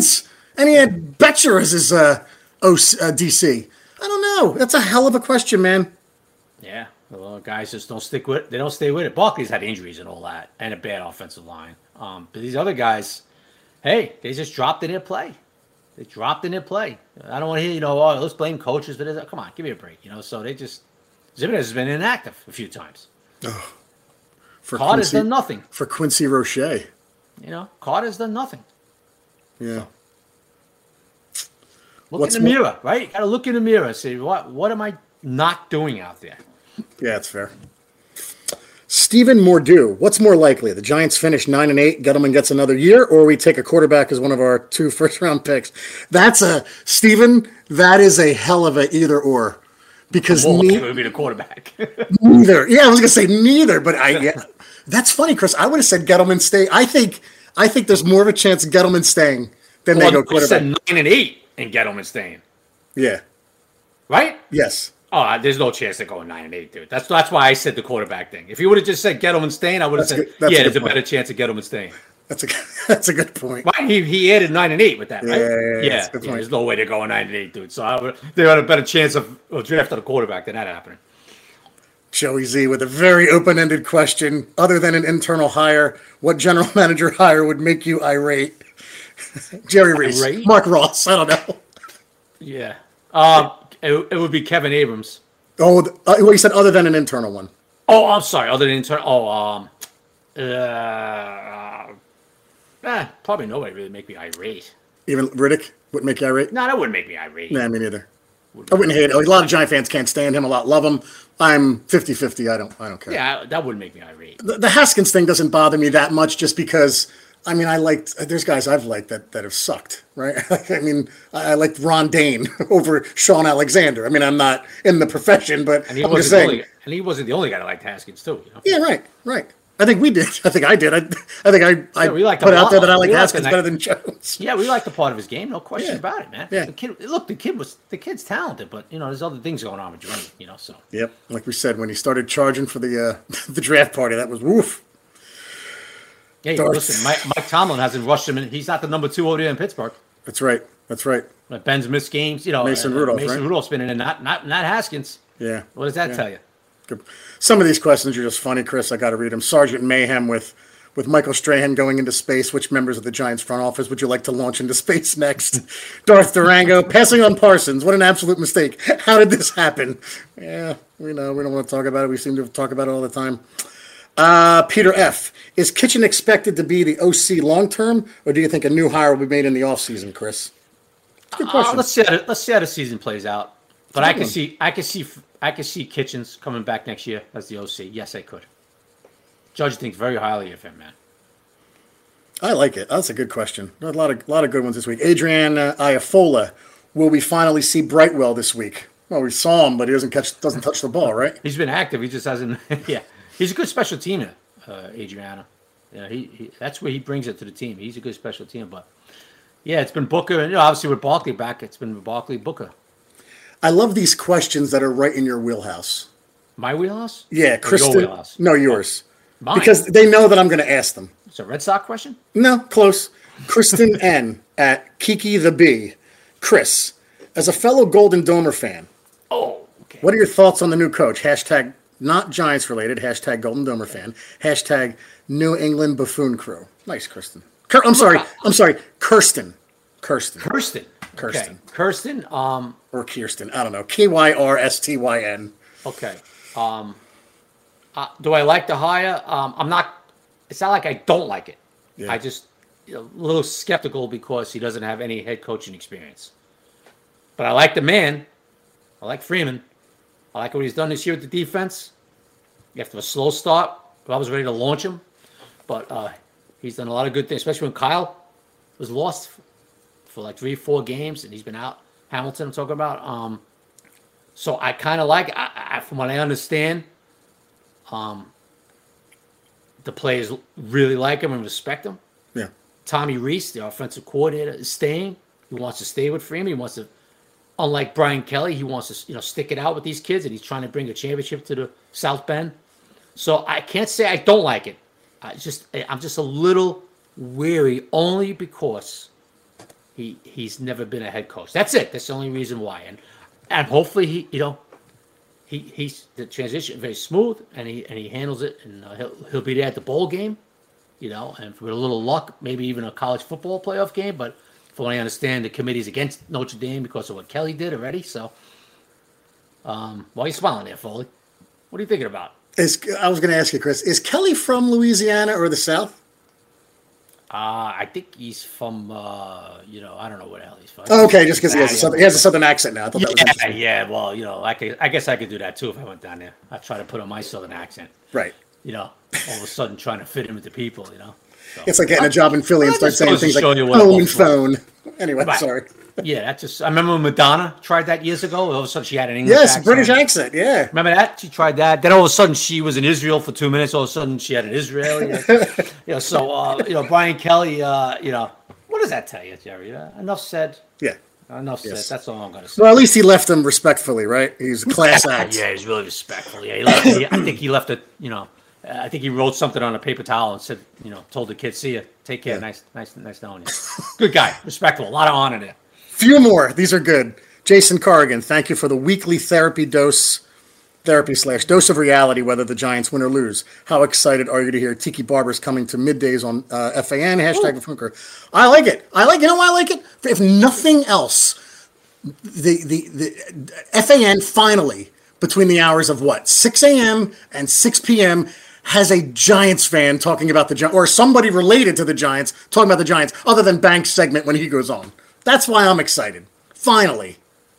And he had Betcher as his uh, O C, uh, D C. I don't know. That's a hell of a question, man.
Yeah, well, guys just don't stick with. They don't stay with it. Barkley's had injuries and all that, and a bad offensive line. Um, but these other guys, hey, they just dropped in their play. They dropped in their play. I don't want to hear, you know, oh, let's blame coaches for this. Come on, give me a break, you know. So they just Zimenez has been inactive a few times. Oh,
for
Carter's
Quincy,
done nothing.
For Quincy Roche. You
know, Carter's done nothing.
Yeah.
So, look What's in the more? mirror, right? You got to look in the mirror and say, what, what am I not doing out there?
Yeah, that's fair. Stephen Mordew, what's more likely? The Giants finish nine and eight, Gettleman gets another year, or we take a quarterback as one of our two first round picks? That's a Stephen. That is a hell of a either or, because
neither would be the quarterback.
neither. Yeah, I was gonna say neither, but I. Yeah, that's funny, Chris. I would have said Gettleman stay. I think. I think there's more of a chance of Gettleman staying than well, they go quarterback.
Said nine and eight and Gettleman staying.
Yeah.
Right.
Yes.
Oh, there's no chance they're going nine and eight, dude. That's that's why I said the quarterback thing. If you would have just said Gettleman staying, I would have said, yeah, a there's a better chance of Gettleman staying.
That's a that's a good point.
Right? He he added nine and eight with that, right?
Yeah, yeah, yeah,
yeah, yeah there's no way they're going nine and eight, dude. So I would, they had a better chance of, of drafting a quarterback than that happening.
Joey Z with a very open-ended question. Other than an internal hire, what general manager hire would make you irate? Jerry Reese, irate? Mark Ross. I don't know.
Yeah, um, it, it would be Kevin Abrams.
Oh, uh, well, you said other than an internal one.
Oh, I'm sorry. Other than internal. Oh, um, uh, eh, probably nobody really make me irate.
Even Riddick wouldn't make you irate?
No, that wouldn't make me irate.
Nah, me neither. Wouldn't I wouldn't hate it. A lot of Giant fans can't stand him. A lot love him. I'm fifty-fifty. I don't. I don't care.
Yeah, that wouldn't make me irate.
The, the Haskins thing doesn't bother me that much, just because. I mean, I liked. There's guys I've liked that, that have sucked, right? I mean, I, I liked Ron Dane over Sean Alexander. I mean, I'm not in the profession, but
and he
I'm
wasn't
just saying.
The only, and he wasn't the only guy that liked Haskins too. You know?
Yeah, right, right. I think we did. I think I did. I, I think I, I
yeah, we
put out there that I like Haskins
like
better than Jones.
Yeah, we like the part of his game, no question
yeah.
about it, man.
Yeah.
The kid, look, the kid was the kid's talented, but you know, there's other things going on with Jeremy, you know. So.
Yep, like we said, when he started charging for the uh, the draft party, that was woof.
Yeah, Darth. Listen, Mike, Mike Tomlin hasn't rushed him, and he's not the number two over there in Pittsburgh.
That's right. That's right.
But Ben's missed games, you know.
Mason
uh,
Rudolph,
Mason
right?
Rudolph's been in, and not not not Haskins.
Yeah.
What does that
yeah.
tell you?
Good. Some of these questions are just funny, Chris. I got to read them. Sergeant Mayhem with with Michael Strahan going into space. Which members of the Giants front office would you like to launch into space next? Darth Durango passing on Parsons. What an absolute mistake. How did this happen? Yeah, we know. We don't want to talk about it. We seem to talk about it all the time. Uh, Peter F. Is Kitchen expected to be the O C long-term, or do you think a new hire will be made in the offseason, Chris? Good question.
Uh, let's see how the, let's see how the season plays out. But I can see, I can see, I can see Kitchens coming back next year as the O C. Yes, I could. Judge thinks very highly of him, man.
I like it. That's a good question. A lot of, a lot of good ones this week. Adrian uh, Iafola, will we finally see Brightwell this week? Well, we saw him, but he doesn't catch, doesn't touch the ball, right?
He's been active. He just hasn't. Yeah, he's a good special teamer, uh, Adriana. Yeah, he, he that's where he brings it to the team. He's a good special team, but yeah, it's been Booker, and you know, obviously with Barkley back, it's been Barkley Booker.
I love these questions that are right in your wheelhouse.
My wheelhouse?
Yeah, Kristen.
Your wheelhouse?
No, yours.
Mine.
Because they know that I'm going to ask them.
It's a Red Sox question?
No, close. Kristen N at Kiki the Bee. Chris, as a fellow Golden Domer fan,
oh, okay.
What are your thoughts on the new coach? Hashtag not Giants related. Hashtag Golden Domer fan. Hashtag New England Buffoon Crew. Nice, Kristen. Kir- I'm sorry. I'm sorry. Kirsten. Kirsten.
Kirsten.
Kirsten.
Okay. Kirsten. Um,
or Kirsten. I don't know. K Y R S T Y N.
Okay. Um, uh, do I like the hire? Um, I'm not. It's not like I don't like it. Yeah. I just you know, a little skeptical because he doesn't have any head coaching experience. But I like the man. I like Freeman. I like what he's done this year with the defense. After a slow start, I was ready to launch him. But uh, he's done a lot of good things, especially when Kyle was lost for like three, four games, and he's been out. Hamilton, I'm talking about. Um, so I kind of like, I, I, from what I understand, um, the players really like him and respect him.
Yeah.
Tommy Reese, the offensive coordinator, is staying. He wants to stay with Freeman. He wants to, unlike Brian Kelly, he wants to, you know, stick it out with these kids, and he's trying to bring a championship to the South Bend. So I can't say I don't like it. I just, I'm just a little weary, only because he he's never been a head coach. That's it. That's the only reason why. And and hopefully he, you know, he he's the transition very smooth, and he and he handles it, and uh, he'll he'll be there at the bowl game, you know, and with a little luck, maybe even a college football playoff game. But from what I understand, the committee's against Notre Dame because of what Kelly did already. So, um, why are you smiling there, Foley? What are you thinking about?
Is I was going to ask you, Chris, is Kelly from Louisiana or the South?
Uh, I think he's from, uh, you know, I don't know what the hell he's from.
Oh, okay, just because he has a southern, he has a southern accent now. I thought that was
Yeah,
interesting.
yeah. Well, you know, I could, I guess I could do that too if I went down there. I try to put on my southern accent.
Right.
You know, all of a sudden trying to fit in with the people. You know, so.
It's like getting a job in Philly and
Well,
start
that
saying
just
things
goes to
like
show you what
phone,
it
phone. Anyway,
Right.
sorry.
Yeah, that just. I remember when Madonna tried that years ago. All of a sudden, she had an English
Yes,
accent.
British accent. Yeah.
Remember that? She tried that. Then all of a sudden, she was in Israel for two minutes. All of a sudden, she had an Israeli. you know, so uh, you know, Brian Kelly. Uh, you know, what does that tell you, Jerry? Uh, enough said.
Yeah.
Enough
Yes.
said. That's all I'm going to say.
Well, at least he left them respectfully, right? He's a class act.
Yeah, he's really respectful. Yeah, he left, he, I think he left it. You know, uh, I think he wrote something on a paper towel and said, you know, told the kids, "See ya, take care,
Yeah.
nice, nice, nice knowing you." Good guy, respectful, a lot of honor there.
Few more. These are good. Jason Corrigan, thank you for the weekly therapy dose, therapy slash dose of reality, whether the Giants win or lose. How excited are you to hear Tiki Barber's coming to middays on uh, F A N, hashtag Funker. I like it. I like, you know why I like it? If nothing else, the, the, the F A N finally, between the hours of what, six a.m. and six p.m., has a Giants fan talking about the Giants, or somebody related to the Giants talking about the Giants, other than Banks' segment when he goes on. That's why I'm excited. Finally.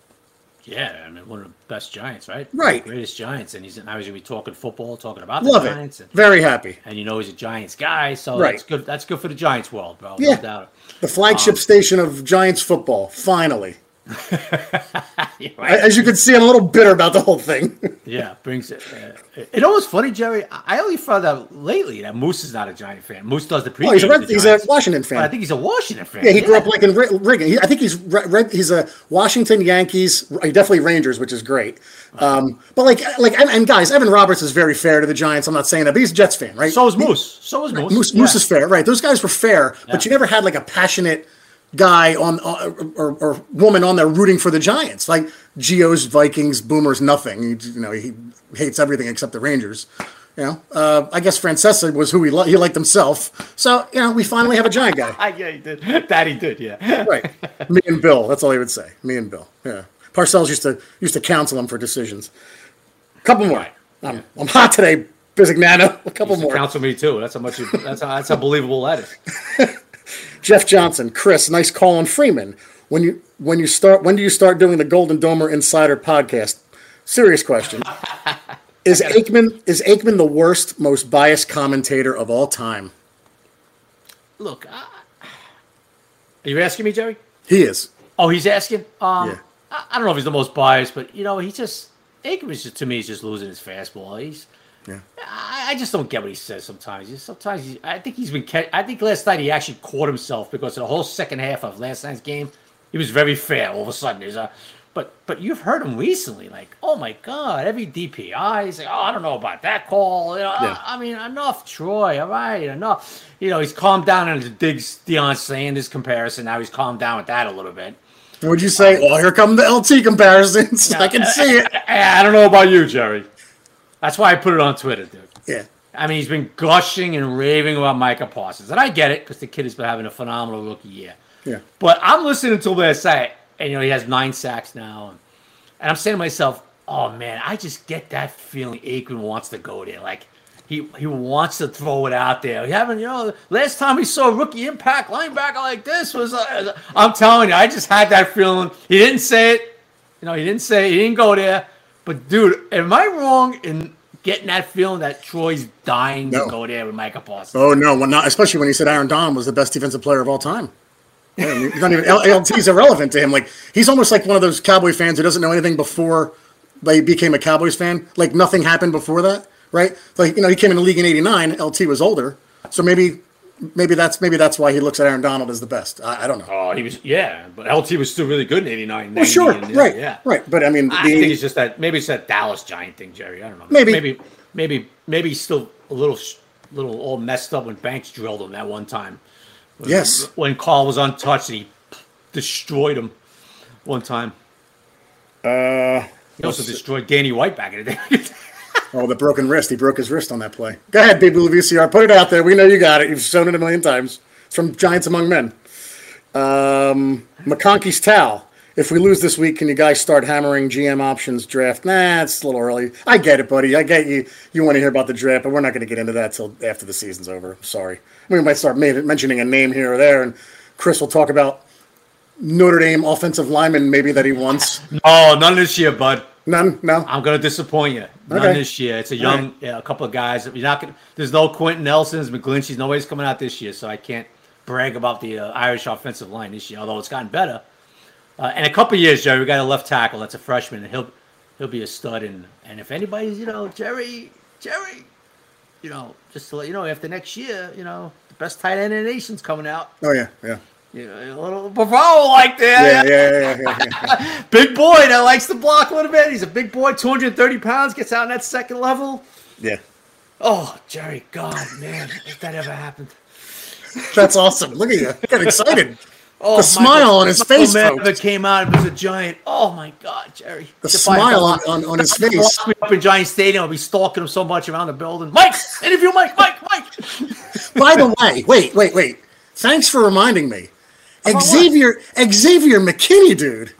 Yeah, I mean, one of the best Giants, right?
Right.
The greatest Giants, and he's now he's gonna be talking football, talking about
Love
the
it.
Giants, and,
Very happy.
and you know he's a Giants guy, so
Right.
that's good. That's good for the Giants world, bro.
Yeah.
No doubt.
The flagship station of Giants football. Finally.
Yeah, right.
As you can see, I'm a little bitter about the whole thing.
Yeah, brings it. Uh, you know what's funny, Jerry? I I only found out lately that Moose is not a Giant fan. Moose does the pregame.
Oh, he's a,
with
Red,
the
he's a
Giants,
Washington
but I
fan.
think he's a Washington fan.
Yeah, he grew up like in Ri- Riggin. He, I think he's re- red, he's a Washington Yankees, definitely Rangers, which is great. Um, but like, like, and, and guys, Evan Roberts is very fair to the Giants. I'm not saying that, but he's a Jets fan, right?
So is Moose. So is Moose.
Moose,
Yeah.
Moose is fair, right? Those guys were fair, but
Yeah.
you never had like a passionate guy on uh, or, or woman on there rooting for the Giants. Like Geo's Vikings, Boomer's nothing. He, you know, he hates everything except the Rangers. You know, uh, I guess Francesa was who he li- he liked himself. So you know, we finally have a Giant guy.
Ah, yeah, he did. That he did. Yeah.
Right. Me and Bill. That's all he would say. Me and Bill. Yeah. Parcells used to used to counsel him for decisions. A couple more.
Right.
I'm, I'm hot today, Bizignano. A couple
Used to
more.
counsel me too. That's how much. You, that's how. That's how believable that is.
Jeff Johnson, Chris, nice call on Freeman. When you when you start when do you start doing the Golden Domer Insider podcast? Serious question. Is Aikman is Aikman the worst, most biased commentator of all time?
Look, uh, are you asking me, Jerry?
He is.
Oh, he's asking. Um,
Yeah.
I, I don't know if he's the most biased, but you know, he just Aikman is just, to me, he's just losing his fastball. He's.
Yeah.
I, I just don't get what he says sometimes. He's, sometimes he, I think he's been. Ca- I think last night he actually caught himself because the whole second half of last night's game, he was very fair. All of a sudden, he's a. But but you've heard him recently, like, oh my God, every D P I, he's like, oh, I don't know about that call. You know,
Yeah.
I, I mean, enough, Troy. All right, enough. You know, he's calmed down on the digs Deion Sanders comparison. Now he's calmed down with that a little bit.
Would you say, oh, here come the L T comparisons? I can see it.
I, I don't know about you, Jerry. That's why I put it on Twitter, dude.
Yeah.
I mean, he's been gushing and raving about Micah Parsons. And I get it because the kid has been having a phenomenal rookie year.
Yeah.
But I'm listening to this say, and you know, he has nine sacks now. And, and I'm saying to myself, oh, man, I just get that feeling Aikman wants to go there. Like, he, he wants to throw it out there. We haven't, you know, last time we saw a rookie impact linebacker like this was, uh, I'm telling you, I just had that feeling. He didn't say it. You know, he didn't say it. He didn't go there. But, dude, am I wrong in getting that feeling that Troy's dying
No.
to go there with Micah Parsons?
Oh no, well, not especially when he said Aaron Donald was the best defensive player of all time. Yeah, I mean, he's not even L T is irrelevant to him. Like he's almost like one of those Cowboy fans who doesn't know anything before they became a Cowboys fan. Like nothing happened before that, right? Like you know, he came in the league in eighty-nine. L T was older, so maybe maybe that's maybe that's why he looks at Aaron Donald as the best. I, I don't know.
Oh, he was, yeah, but L T was still really good in eighty-nine.
Well, sure,
and,
right,
yeah.
right. But I mean,
I
the,
think it's just that maybe it's that Dallas Giant thing, Jerry. I don't know.
Maybe.
maybe, maybe, maybe he's still a little, little all messed up when Banks drilled him that one time. When,
Yes.
when Carl was untouched and he destroyed him one time.
Uh,
He also destroyed Danny White back in the day.
oh, the broken wrist. He broke his wrist on that play. Go ahead, Big Blue V C R. Put it out there. We know you got it. You've shown it a million times. It's from Giants Among Men. Um, McConkey's towel. If we lose this week, can you guys start hammering G M options draft? Nah, it's a little early. I get it, buddy. I get you. You want to hear about the draft, but we're not going to get into that till after the season's over. I'm sorry. We might start mentioning a name here or there, and Chris will talk about Notre Dame offensive lineman maybe that he wants.
No, none this year, bud.
None? No?
I'm going to disappoint you. None
Okay.
this year. It's a young,
Right.
yeah, a couple of guys. You're not gonna, there's no Quentin Nelsons, McGlinchey's. Nobody's coming out this year, so I can't brag about the uh, Irish offensive line this year, although it's gotten better. Uh, in a couple of years, Jerry, we got a left tackle that's a freshman, and he'll he'll be a stud. And, and if anybody's, you know, Jerry, Jerry, you know, just to let you know, after next year, you know, the best tight end in the nation's coming out.
Oh, yeah, yeah.
You know, a little bravado like that.
Yeah, yeah, yeah, yeah, yeah, yeah.
Big boy that likes to block a little bit. He's a big boy, two hundred thirty pounds, gets out in that second level.
Yeah.
Oh, Jerry, God, man, if that ever happened.
That's awesome. Look at you. Get excited.
Oh,
The smile on his
Michael
face,
Mann
folks.
ever came out and was a giant. Oh, my God, Jerry.
The
If I-
smile on, on, on his face.
Lock me up in Giant Stadium. I'll be stalking him so much around the building. Mike, interview Mike, Mike, Mike.
By the way, wait, wait, wait. Thanks for reminding me.
About
Xavier Xavier McKinney, dude.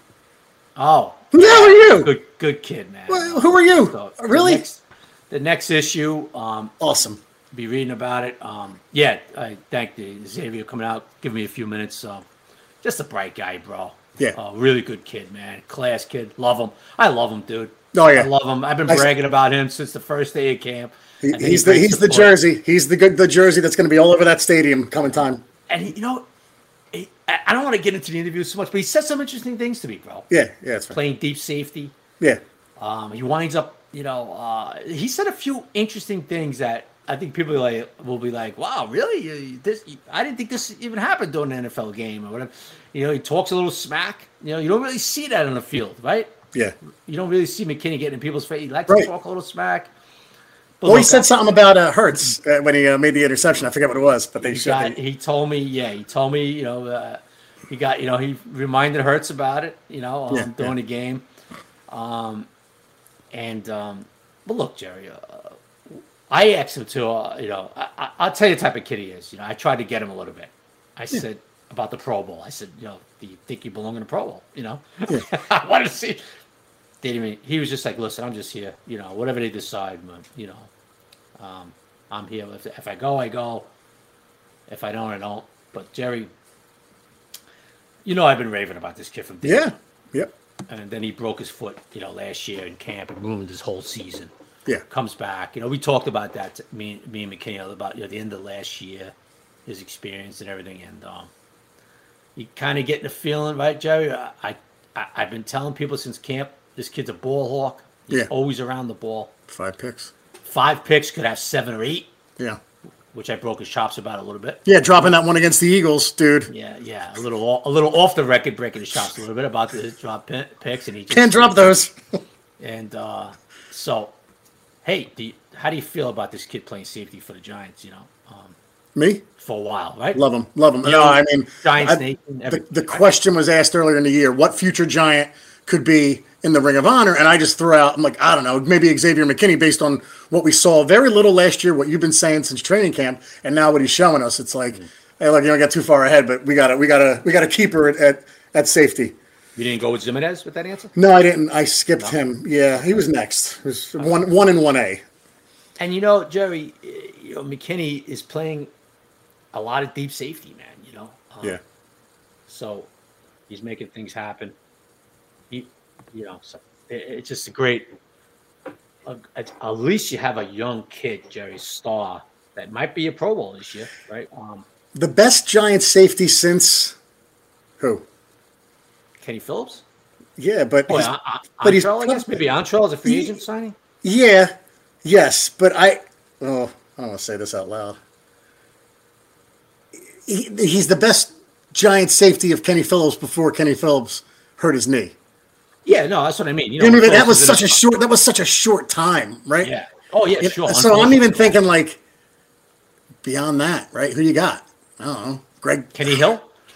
Oh,
Who the hell are you?
good, good kid, man.
Well, who are you?
So,
Really?
The next, the next issue, um,
Awesome.
be reading about it. Um, yeah, I thank the Xavier coming out, giving me a few minutes. Uh, just a bright guy, bro.
Yeah.
Uh, really good kid, man. Class kid. Love him. I love him, dude.
Oh, yeah.
I love him. I've been
I-
bragging about him since the first day of camp.
He,
I think
he's the
great
he's the
support.
jersey. He's the good the jersey that's going to be all over that stadium coming time.
And he, you know, he, I I don't want to get into the interview so much, but he said some interesting things to me, bro.
Yeah, yeah, that's right.
Playing deep safety.
Yeah,
Um, he winds up, you know, uh, he said a few interesting things that I think people like will be like, "Wow, really? You- This? I didn't think this even happened during an N F L game or whatever." You know, he talks a little smack. You know, you don't really see that on the field, right?
yeah.
You don't really see McKinney getting in people's face. He likes
Right.
to talk a little smack. But
Well, he
look,
said something about uh, Hurts uh, when he uh, made the interception. I forget what it was, but they
he,
showed
got,
it.
he told me, yeah, he told me, you know, uh, he got, you know, he reminded Hurts about it, you know, um,
Yeah,
during
yeah.
the game. Um, and, um, but look, Jerry, uh, I asked him to, uh, you know, I, I, I'll tell you the type of kid he is. You know, I tried to get him a little bit. I said about the Pro Bowl. I said, you know, do you think you belong in the Pro Bowl? You know, I wanted to see. They didn't even, he was just like, listen, I'm just here. You know, whatever they decide, but, you know, um, I'm here. If, if I go, I go. If I don't, I don't. But Jerry, you know, I've been raving about this kid from day
Yeah,
one.
yep,
And then he broke his foot, you know, last year in camp and ruined his whole season.
yeah.
Comes back, you know, we talked about that, me, me and McKinney, about, you know, the end of last year, his experience and everything. And um, you kind of getting the feeling, right, Jerry? I, I, I've been telling people since camp, this kid's a ball hawk. He's
Yeah.
always around the ball.
Five picks.
Five picks, could have seven or eight,
Yeah,
which I broke his chops about a little bit.
yeah. Dropping that one against the Eagles, dude.
Yeah, yeah, a little, off, a little off the record, breaking his chops a little bit about the drop pi- picks, and he just,
Can't drop those.
And uh, so, hey, do you, how do you feel about this kid playing safety for the Giants? You know, um,
Me?
for a while, right?
Love him. Love him.
You
No,
know,
I mean,
Giants
I-
Nation,
the,
every-
the question was asked earlier in the year, what future Giant could be in the Ring of Honor? And I just threw out, I'm like, I don't know, maybe Xavier McKinney based on what we saw very little last year, what you've been saying since training camp, and now what he's showing us. It's like, hey, look, you don't get too far ahead, but we gotta, we gotta, we gotta keep her at, at, at safety.
You didn't go with Zimenez with that answer?
No, I didn't. I skipped him. Yeah, he was next. It was one, one and one A.
And you know, Jerry, eh, you know, McKinney is playing a lot of deep safety, man. You know, um,
Yeah.
So he's making things happen. He, you know, so it, it's just a great. Uh, at, at least you have a young kid, Jerry Starr, that might be a Pro Bowl this year, right? Um,
The best Giant safety since who?
Kenny Phillips.
Yeah, but
Boy,
he's-
I, I,
but he's
Antrell, I guess maybe Antrell is a free
He-
agent signing.
yeah, yes, but I oh I don't want to say this out loud. He, he's the best Giant safety of Kenny Phillips before Kenny Phillips hurt his knee.
Yeah, no, that's what I mean. You know,
You know, that
Phillips
was
is in
such a short. That was such a short time, right?
Yeah. Oh yeah,
You know,
sure.
So I'm even thinking like beyond that, right? Who you got? I don't know. Greg
Kenny Hill.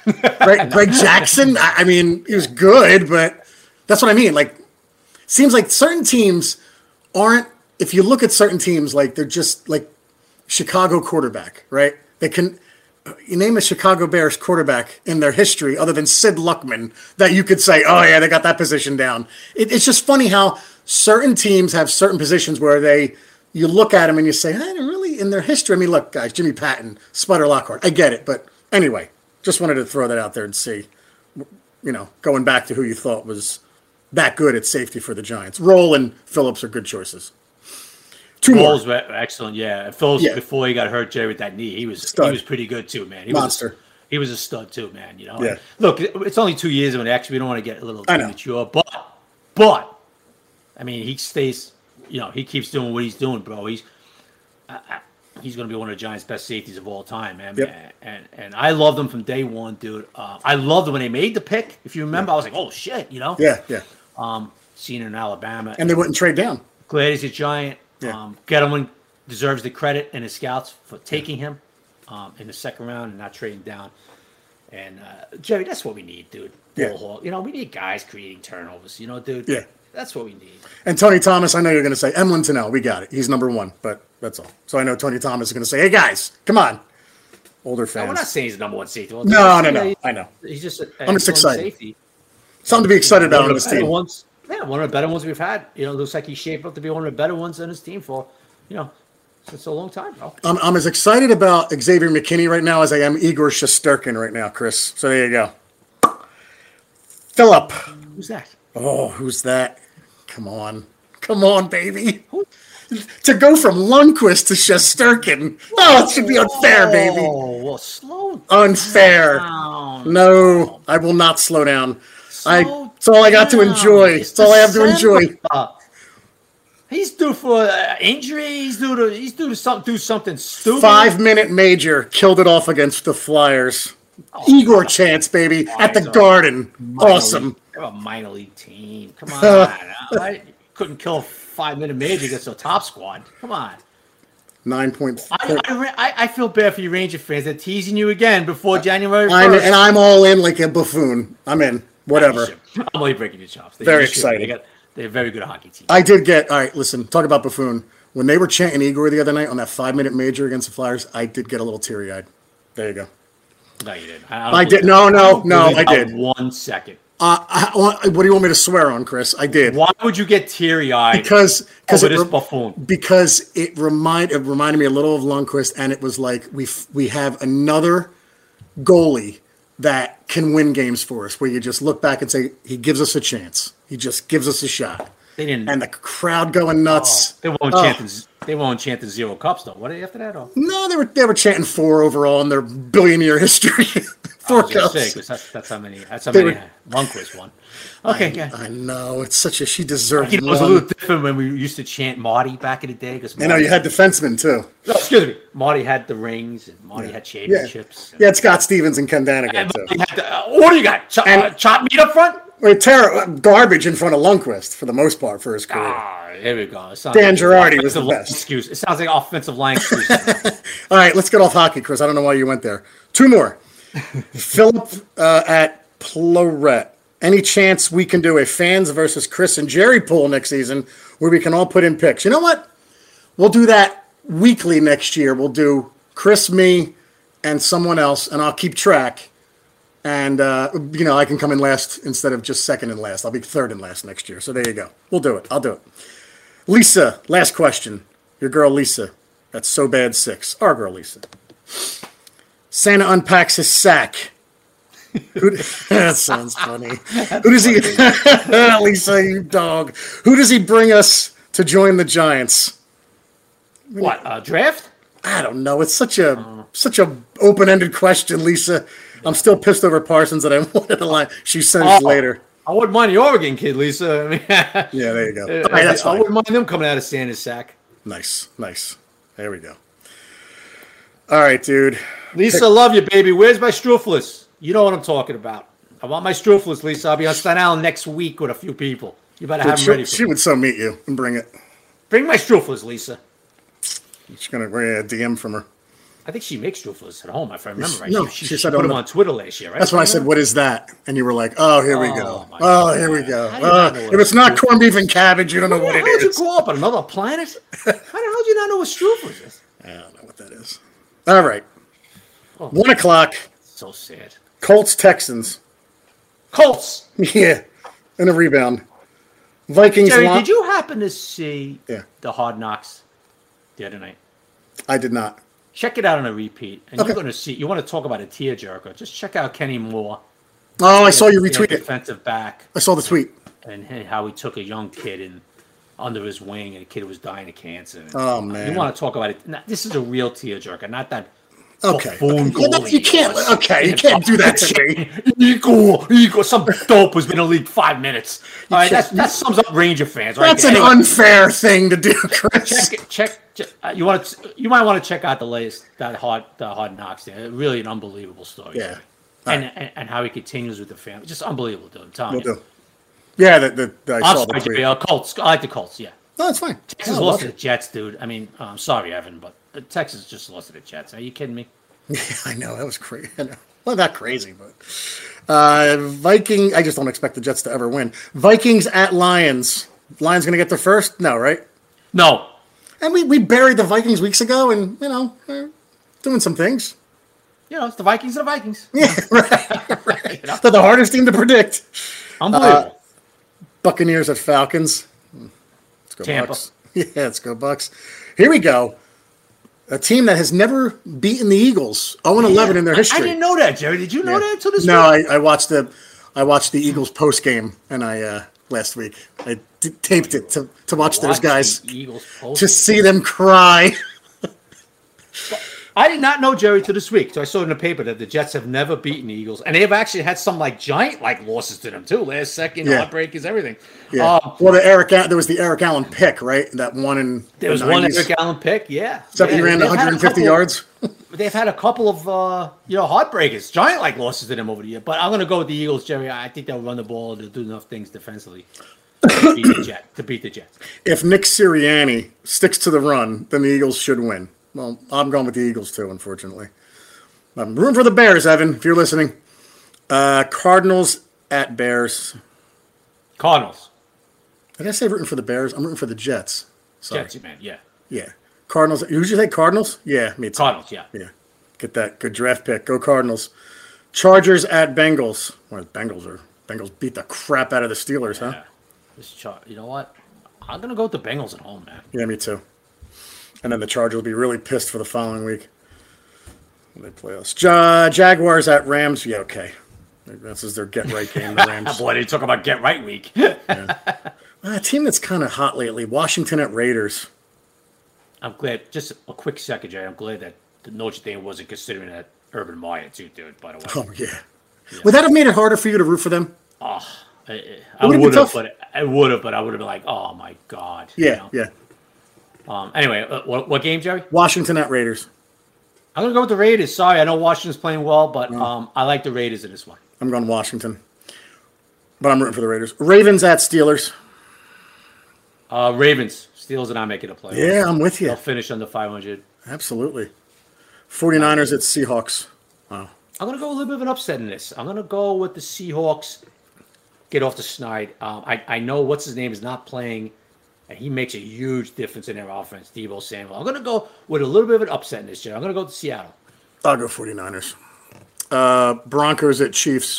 Greg, Greg Jackson. I, I mean, he was good, but that's what I mean. Like, seems like certain teams aren't. If you look at certain teams, like they're just like Chicago quarterback, right? They can. You name a Chicago Bears quarterback in their history other than Sid Luckman that you could say, oh, yeah, they got that position down. It, it's just funny how certain teams have certain positions where they, you look at them and you say, I don't really, in their history. I mean, look, guys, Jimmy Patton, Sputter Lockhart. I get it. But anyway, just wanted to throw that out there and see, you know, going back to who you thought was that good at safety for the Giants. Roll and Phillips are good choices. Two
Rolls
more.
were excellent, yeah. Phillips, yeah. Before he got hurt, Jerry, with that knee, he was stud. He was pretty good too, man. He
Monster.
Was a, he was a stud too, man. You know.
Yeah.
Look, it's only two years of an actually. We don't want to get a little premature, but but I mean, he stays. You know, he keeps doing what he's doing, bro. He's uh, he's going to be one of the Giants' best safeties of all time, man.
Yep.
And and I loved him from day one, dude. Uh, I loved him when they made the pick. If you remember, yeah. I was like, oh shit, you know.
Yeah, yeah.
Um, seen it in Alabama,
and they wouldn't trade down.
Glad he's a Giant.
Yeah.
Um, Gettleman deserves the credit and his scouts for taking him um, in the second round and not trading down. And uh, Jerry, that's what we need, dude.
Yeah.
Hall. You know, we need guys creating turnovers. You know, dude.
Yeah.
That's what we need.
And Tony Thomas, I know you're going to say Emlyn Tunnell. We got it. He's number one, but that's all. So I know Tony Thomas is going to say, "Hey guys, come on." Older fans.
No, we're not saying he's the number one safety. Well,
no, no, no. I know.
He's just. A,
I'm just excited.
Safety.
Something to be excited about on this team.
Ones, yeah, one of the better ones we've had. You know, looks like he's shaped up to be one of the better ones on his team for, you know, since a long time, bro.
I'm, I'm as excited about Xavier McKinney right now as I am Igor Shesterkin right now, Chris. So there you go. Philip.
Who's that?
Oh, who's that? Come on. Come on, baby. Who? To go from Lundqvist to Shesterkin. Oh, it should be unfair, baby.
Oh, well, slow
Unfair.
down.
No, I will not slow down.
Slow
I, it's all I got to enjoy. It's, it's all I have to enjoy.
He's due for uh, injury. He's due to he's due to something do something stupid.
Five minute major killed it off against the Flyers. Oh, Igor God. Chance, baby, at the Garden. Awesome.
League, they're a minor league team. Come on, I couldn't kill a five minute major against a top squad. Come on.
Nine point.
I, I, I feel bad for you Ranger fans. They're teasing you again before January first.
I'm, and I'm all in like a buffoon. I'm in. Whatever.
I'm only breaking your chops. They
very excited.
They got, they're a very good hockey team.
I did get, all right, listen, talk about buffoon. When they were chanting Igor the other night on that five-minute major against the Flyers, I did get a little teary-eyed. There you go.
No, you didn't. I,
I did. No, no, no, I did.
One second.
Uh, I, what do you want me to swear on, Chris? I did.
Why would you get teary-eyed
because, because
over
it
this
re-
buffoon?
Because it, remind, it reminded me a little of Lundqvist, and it was like we we have another goalie that can win games for us, where you just look back and say, he gives us a chance. He just gives us a shot.
They didn't.
And the crowd going nuts.
Oh, they won't
oh.
chant. The, they won't chant the zero cups though. What are they after that? Oh.
No, they were they were chanting four overall in their billion year history. Four cups.
Say, that's, that's how many. That's how they many. Lundqvist won. Okay,
I,
yeah.
I know it's such a she deserves.
It was a little different when we used to chant Marty back in the day. Because
you know you had defensemen too.
No, excuse me. Marty had the rings and Marty yeah. had championships.
Yeah, yeah it's Scott Stevens and Ken Danigan too.
The, uh, what do you got? Ch-
and,
uh, chop meat up front?
Wait, Tara, garbage in front of Lundqvist for the most part for his career.
Ah, here we go.
Dan like Girardi was the best.
Excuse. It sounds like offensive line excuse.
All right, let's get off hockey, Chris. I don't know why you went there. Two more. Philip uh, at Ploret. Any chance we can do a fans versus Chris and Jerry poll next season where we can all put in picks? You know what? We'll do that weekly next year. We'll do Chris, me, and someone else, and I'll keep track. And, uh, you know, I can come in last instead of just second and last. I'll be third and last next year. So there you go. We'll do it. I'll do it. Lisa, last question. Your girl, Lisa. That's So Bad Six. Our girl, Lisa. Santa unpacks his sack. Who, that sounds funny. Who does he, Lisa, you dog. Who does he bring us to join the Giants?
What, uh, draft?
I don't know. It's such a uh, such a open-ended question, Lisa. I'm still pissed over Parsons that I wanted to lie. She sends oh, later.
I wouldn't mind the Oregon kid, Lisa. I mean,
yeah, there you go.
All right, that's I fine. Wouldn't mind them coming out of Santa's sack.
Nice, nice. There we go. All right, dude.
Lisa, Pick- love you, baby. Where's my Strufless? You know what I'm talking about. I want my Strufless, Lisa. I'll be on Staten Island next week with a few people. You better dude, have them
she,
ready for
She
me.
would so meet you and bring it.
Bring my Strufless, Lisa.
She's going to bring a D M from her.
I think she makes strufels at home, if I remember right.
No,
she,
she
she,
said
she put
on
them
the-
on Twitter last year, right?
That's when I said, "What is that?" And you were like, "Oh, here we
Oh,
go.
my
Oh,
God.
here we go.
How do you not know
Oh,
what
if it's
a
not
strudel-
corned beef and cabbage, you don't know
How
what
the
it
hell did you
is."
grow up on another planet? How the hell do you not know what strufels is?
I don't know what that is. All right,
Oh,
one o'clock.
so sad.
Colts Texans.
Colts.
Yeah, and a rebound. Vikings.
Jerry,
Li-
did you happen to see
Yeah.
the Hard Knocks the other night?
I did not.
Check it out on a repeat, and
Okay.
you're going to see. You want to talk about a tearjerker? Just check out Kenny Moore.
Oh, I saw you
the
retweet it.
defensive back,
I saw the tweet.
and how he took a young kid and under his wing, and the kid was dying of cancer. And,
Oh,
uh,
man.
You want to talk about it? Now, this is a real tearjerker, not that.
Okay.
buffoon
okay. Yeah, that-
goalie
you
he
can't.
was.
Okay, you can't do that to me.
Eagle, eagle. Some dope who's been in the league five minutes. All right, that's,
can't-
that sums up Ranger fans. Right
That's
there.
an
Anyway,
unfair thing to do, Chris.
check, it- check, check uh, you want to, you might want to check out the latest that hard, the Hard Knocks there. Really an unbelievable story.
Yeah.
And, and and how he continues with the family, just unbelievable, dude. I'm telling
We'll
you.
do. Yeah, that the, the, I
I'm
saw the
sorry,
tweet.
Jay, uh, Colts. I like the Colts. Yeah.
No, it's fine.
Texas
Yeah, I
lost
love
to the
it.
Jets, dude. I mean, uh, I'm sorry, Evan, but uh, Texas just lost to the Jets. Are you kidding me?
Yeah, I know that was crazy. Well, not crazy, but uh, Viking. I just don't expect the Jets to ever win. Vikings at Lions. Lions going to get there first? No, right?
No.
And we, we buried the Vikings weeks ago, and you know, they're doing some things.
You know, it's the Vikings are the Vikings.
Yeah, right. right. They're the hardest team to predict.
Unbelievable.
Buccaneers at Falcons. Let's go
Tampa.
Bucks. Yeah, let's go Bucks. Here we go. A team that has never beaten the Eagles. oh and eleven in their
I-
history.
I didn't know that, Jerry. Did you know
Yeah.
that until this
No,
week?
I, I watched the I watched the Eagles post game, and I uh, last week I d- taped it to, to watch those
Watch
guys
the Eagles post.
to see them cry.
I did not know, Jerry, to this week. So I saw in the paper that the Jets have never beaten the Eagles, and they have actually had some like giant like losses to them too. Last second,
Yeah.
heartbreakers, everything.
Yeah.
Um,
well, the Eric Al- there was the Eric Allen pick, right? That one in
there was
the
one
nineties.
Eric Allen pick, yeah.
Except
yeah.
he ran
They've
one
had a
hundred fifty
couple-
yards.
They've had a couple of uh, you know heartbreakers, giant like losses to them over the year. But I'm going to go with the Eagles, Jerry. I think they'll run the ball. They'll do enough things defensively to beat the Jets. To beat the Jets.
If Nick Sirianni sticks to the run, then the Eagles should win. Well, I'm going with the Eagles too, unfortunately. I'm rooting for the Bears, Evan, if you're listening. Uh, Cardinals at Bears.
Cardinals.
Did I say rooting for the Bears? I'm rooting for the Jets. Sorry.
Jets, man. Yeah.
Yeah. Cardinals. Who'd you say Cardinals? Yeah, me too.
Cardinals. Yeah.
Yeah. Get that good draft pick. Go Cardinals. Chargers at Bengals. Well, Bengals are Bengals beat the crap out of the Steelers, huh?
Yeah. This char- You know what? I'm going to go with the Bengals at home, man.
Yeah, me too. And then the Chargers will be really pissed for the following week when they play us. Ja- Jaguars at Rams. Yeah, okay. This is their get right game. The Rams.
Boy, they talk about get right week.
A team that's kind of hot lately. Washington at Raiders.
I'm glad. Just a quick second, Jay. I'm glad that the Notre Dame wasn't considering that Urban Meyer too, dude. By the way,
Oh yeah. Would that have made it harder for you to root for them?
oh, I, I
would've been
would have,
tough.
but I would have, but I would have been like, oh my god. you
Yeah,
know?
yeah.
Um. Anyway, uh, what, what game, Jerry?
Washington at Raiders.
I'm gonna go with the Raiders. Sorry, I know Washington's playing well, but um, I like the Raiders in this one.
I'm going Washington. But I'm rooting for the Raiders. Ravens at Steelers.
Uh, Ravens, Steelers, and I making a play.
Yeah, I'm with you.
They'll finish under five hundred.
Absolutely. 49ers at Seahawks. Wow.
I'm going to go a little bit of an upset in this. I'm going to go with the Seahawks. Get off the snide. Um, I, I know what's his name is not playing, and he makes a huge difference in their offense, Deebo Samuel. I'm going to go with a little bit of an upset in this year. I'm going to go with Seattle.
I'll go 49ers. Uh, Broncos at Chiefs.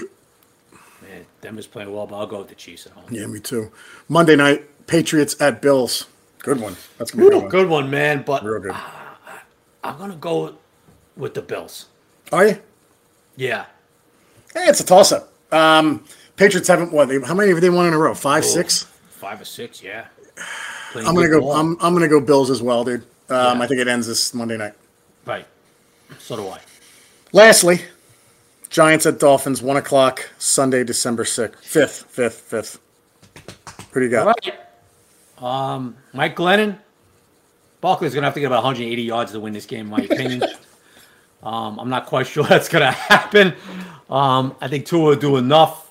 Man, Denver's playing well, but I'll go with the Chiefs at home.
Yeah, me too. Monday night, Patriots at Bills. Good one. That's going to be a
Ooh,
good one.
good one, man. But
Real good.
I'm going to go with the Bills.
Are you?
Yeah.
Hey, it's a toss-up. Um, Patriots haven't, what, they, how many have they won in a row? Five,
Oh,
six?
Five or six, yeah. Playing
I'm gonna
good
go.
ball.
I'm I'm gonna go Bills as well, dude. Um,
Yeah.
I think it ends this Monday night.
Right. So do I.
Lastly, Giants at Dolphins, one o'clock Sunday, December sixth, fifth, fifth, fifth. Who do you got?
All right. Um, Mike Glennon. Barkley's going to have to get about one hundred eighty yards to win this game, in my opinion. um, I'm not quite sure that's going to happen. Um, I think Tua will do enough.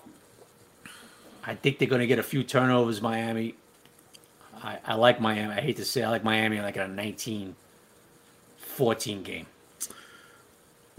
I think they're going to get a few turnovers, Miami. I, I like Miami. I hate to say it, I like Miami like a nineteen fourteen game.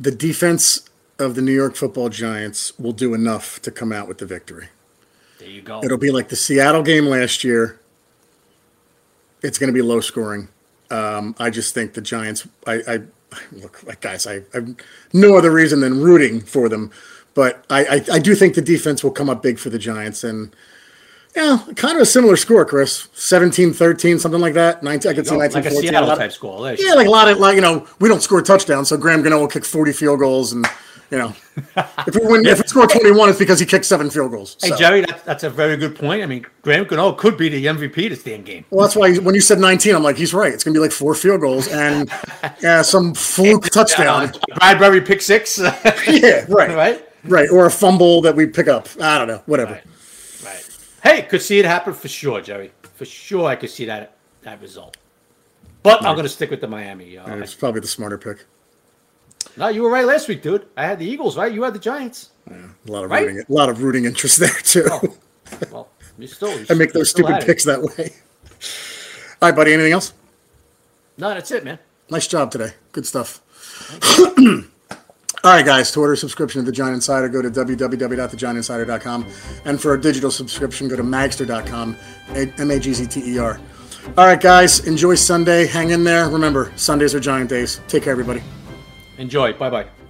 the defense of the New York Football Giants will do enough to come out with the victory.
There you go.
It'll be like the Seattle game last year. It's going to be low scoring. Um, I just think the Giants. I, I look, like guys. I, I have no other reason than rooting for them, but I, I, I do think the defense will come up big for the Giants, and yeah, kind of a similar score, Chris. seventeen thirteen, something like that. nineteen, I could see nineteen
like a
fourteen.
Seattle
a
type score. Like,
yeah, like a lot of like you know we don't score touchdowns, so Graham Gano will kick forty field goals, and you know if we win, if we score twenty-one, it's because he kicked seven field goals.
Hey
so.
Jerry, that, that's a very good point. I mean, Graham Gano could be the M V P this damn game.
Well, that's why when you said nineteen, I'm like, he's right. It's gonna be like four field goals and yeah, some fluke touchdown.
Uh, Bradbury pick six.
yeah, right,
right,
right, or a fumble that we pick up. I don't know, whatever.
Right. Right. Hey, could see it happen for sure, Jerry. For sure, I could see that that result. But right. I'm going to stick with the Miami. Uh,
it's probably the smarter pick.
No, you were right last week, dude. I had the Eagles, right? You had the Giants.
Yeah, a lot of
right?
rooting, a lot of rooting interest there too.
Oh, well, you still. You
I make those stupid picks that way. All right, buddy. Anything else?
No, that's it, man.
Nice job today. Good stuff. All right, guys. To order a subscription to The Giant Insider, go to w w w dot the giant insider dot com. And for a digital subscription, go to magster dot com, M A G Z T E R. All right, guys. Enjoy Sunday. Hang in there. Remember, Sundays are Giant days. Take care, everybody.
Enjoy. Bye-bye.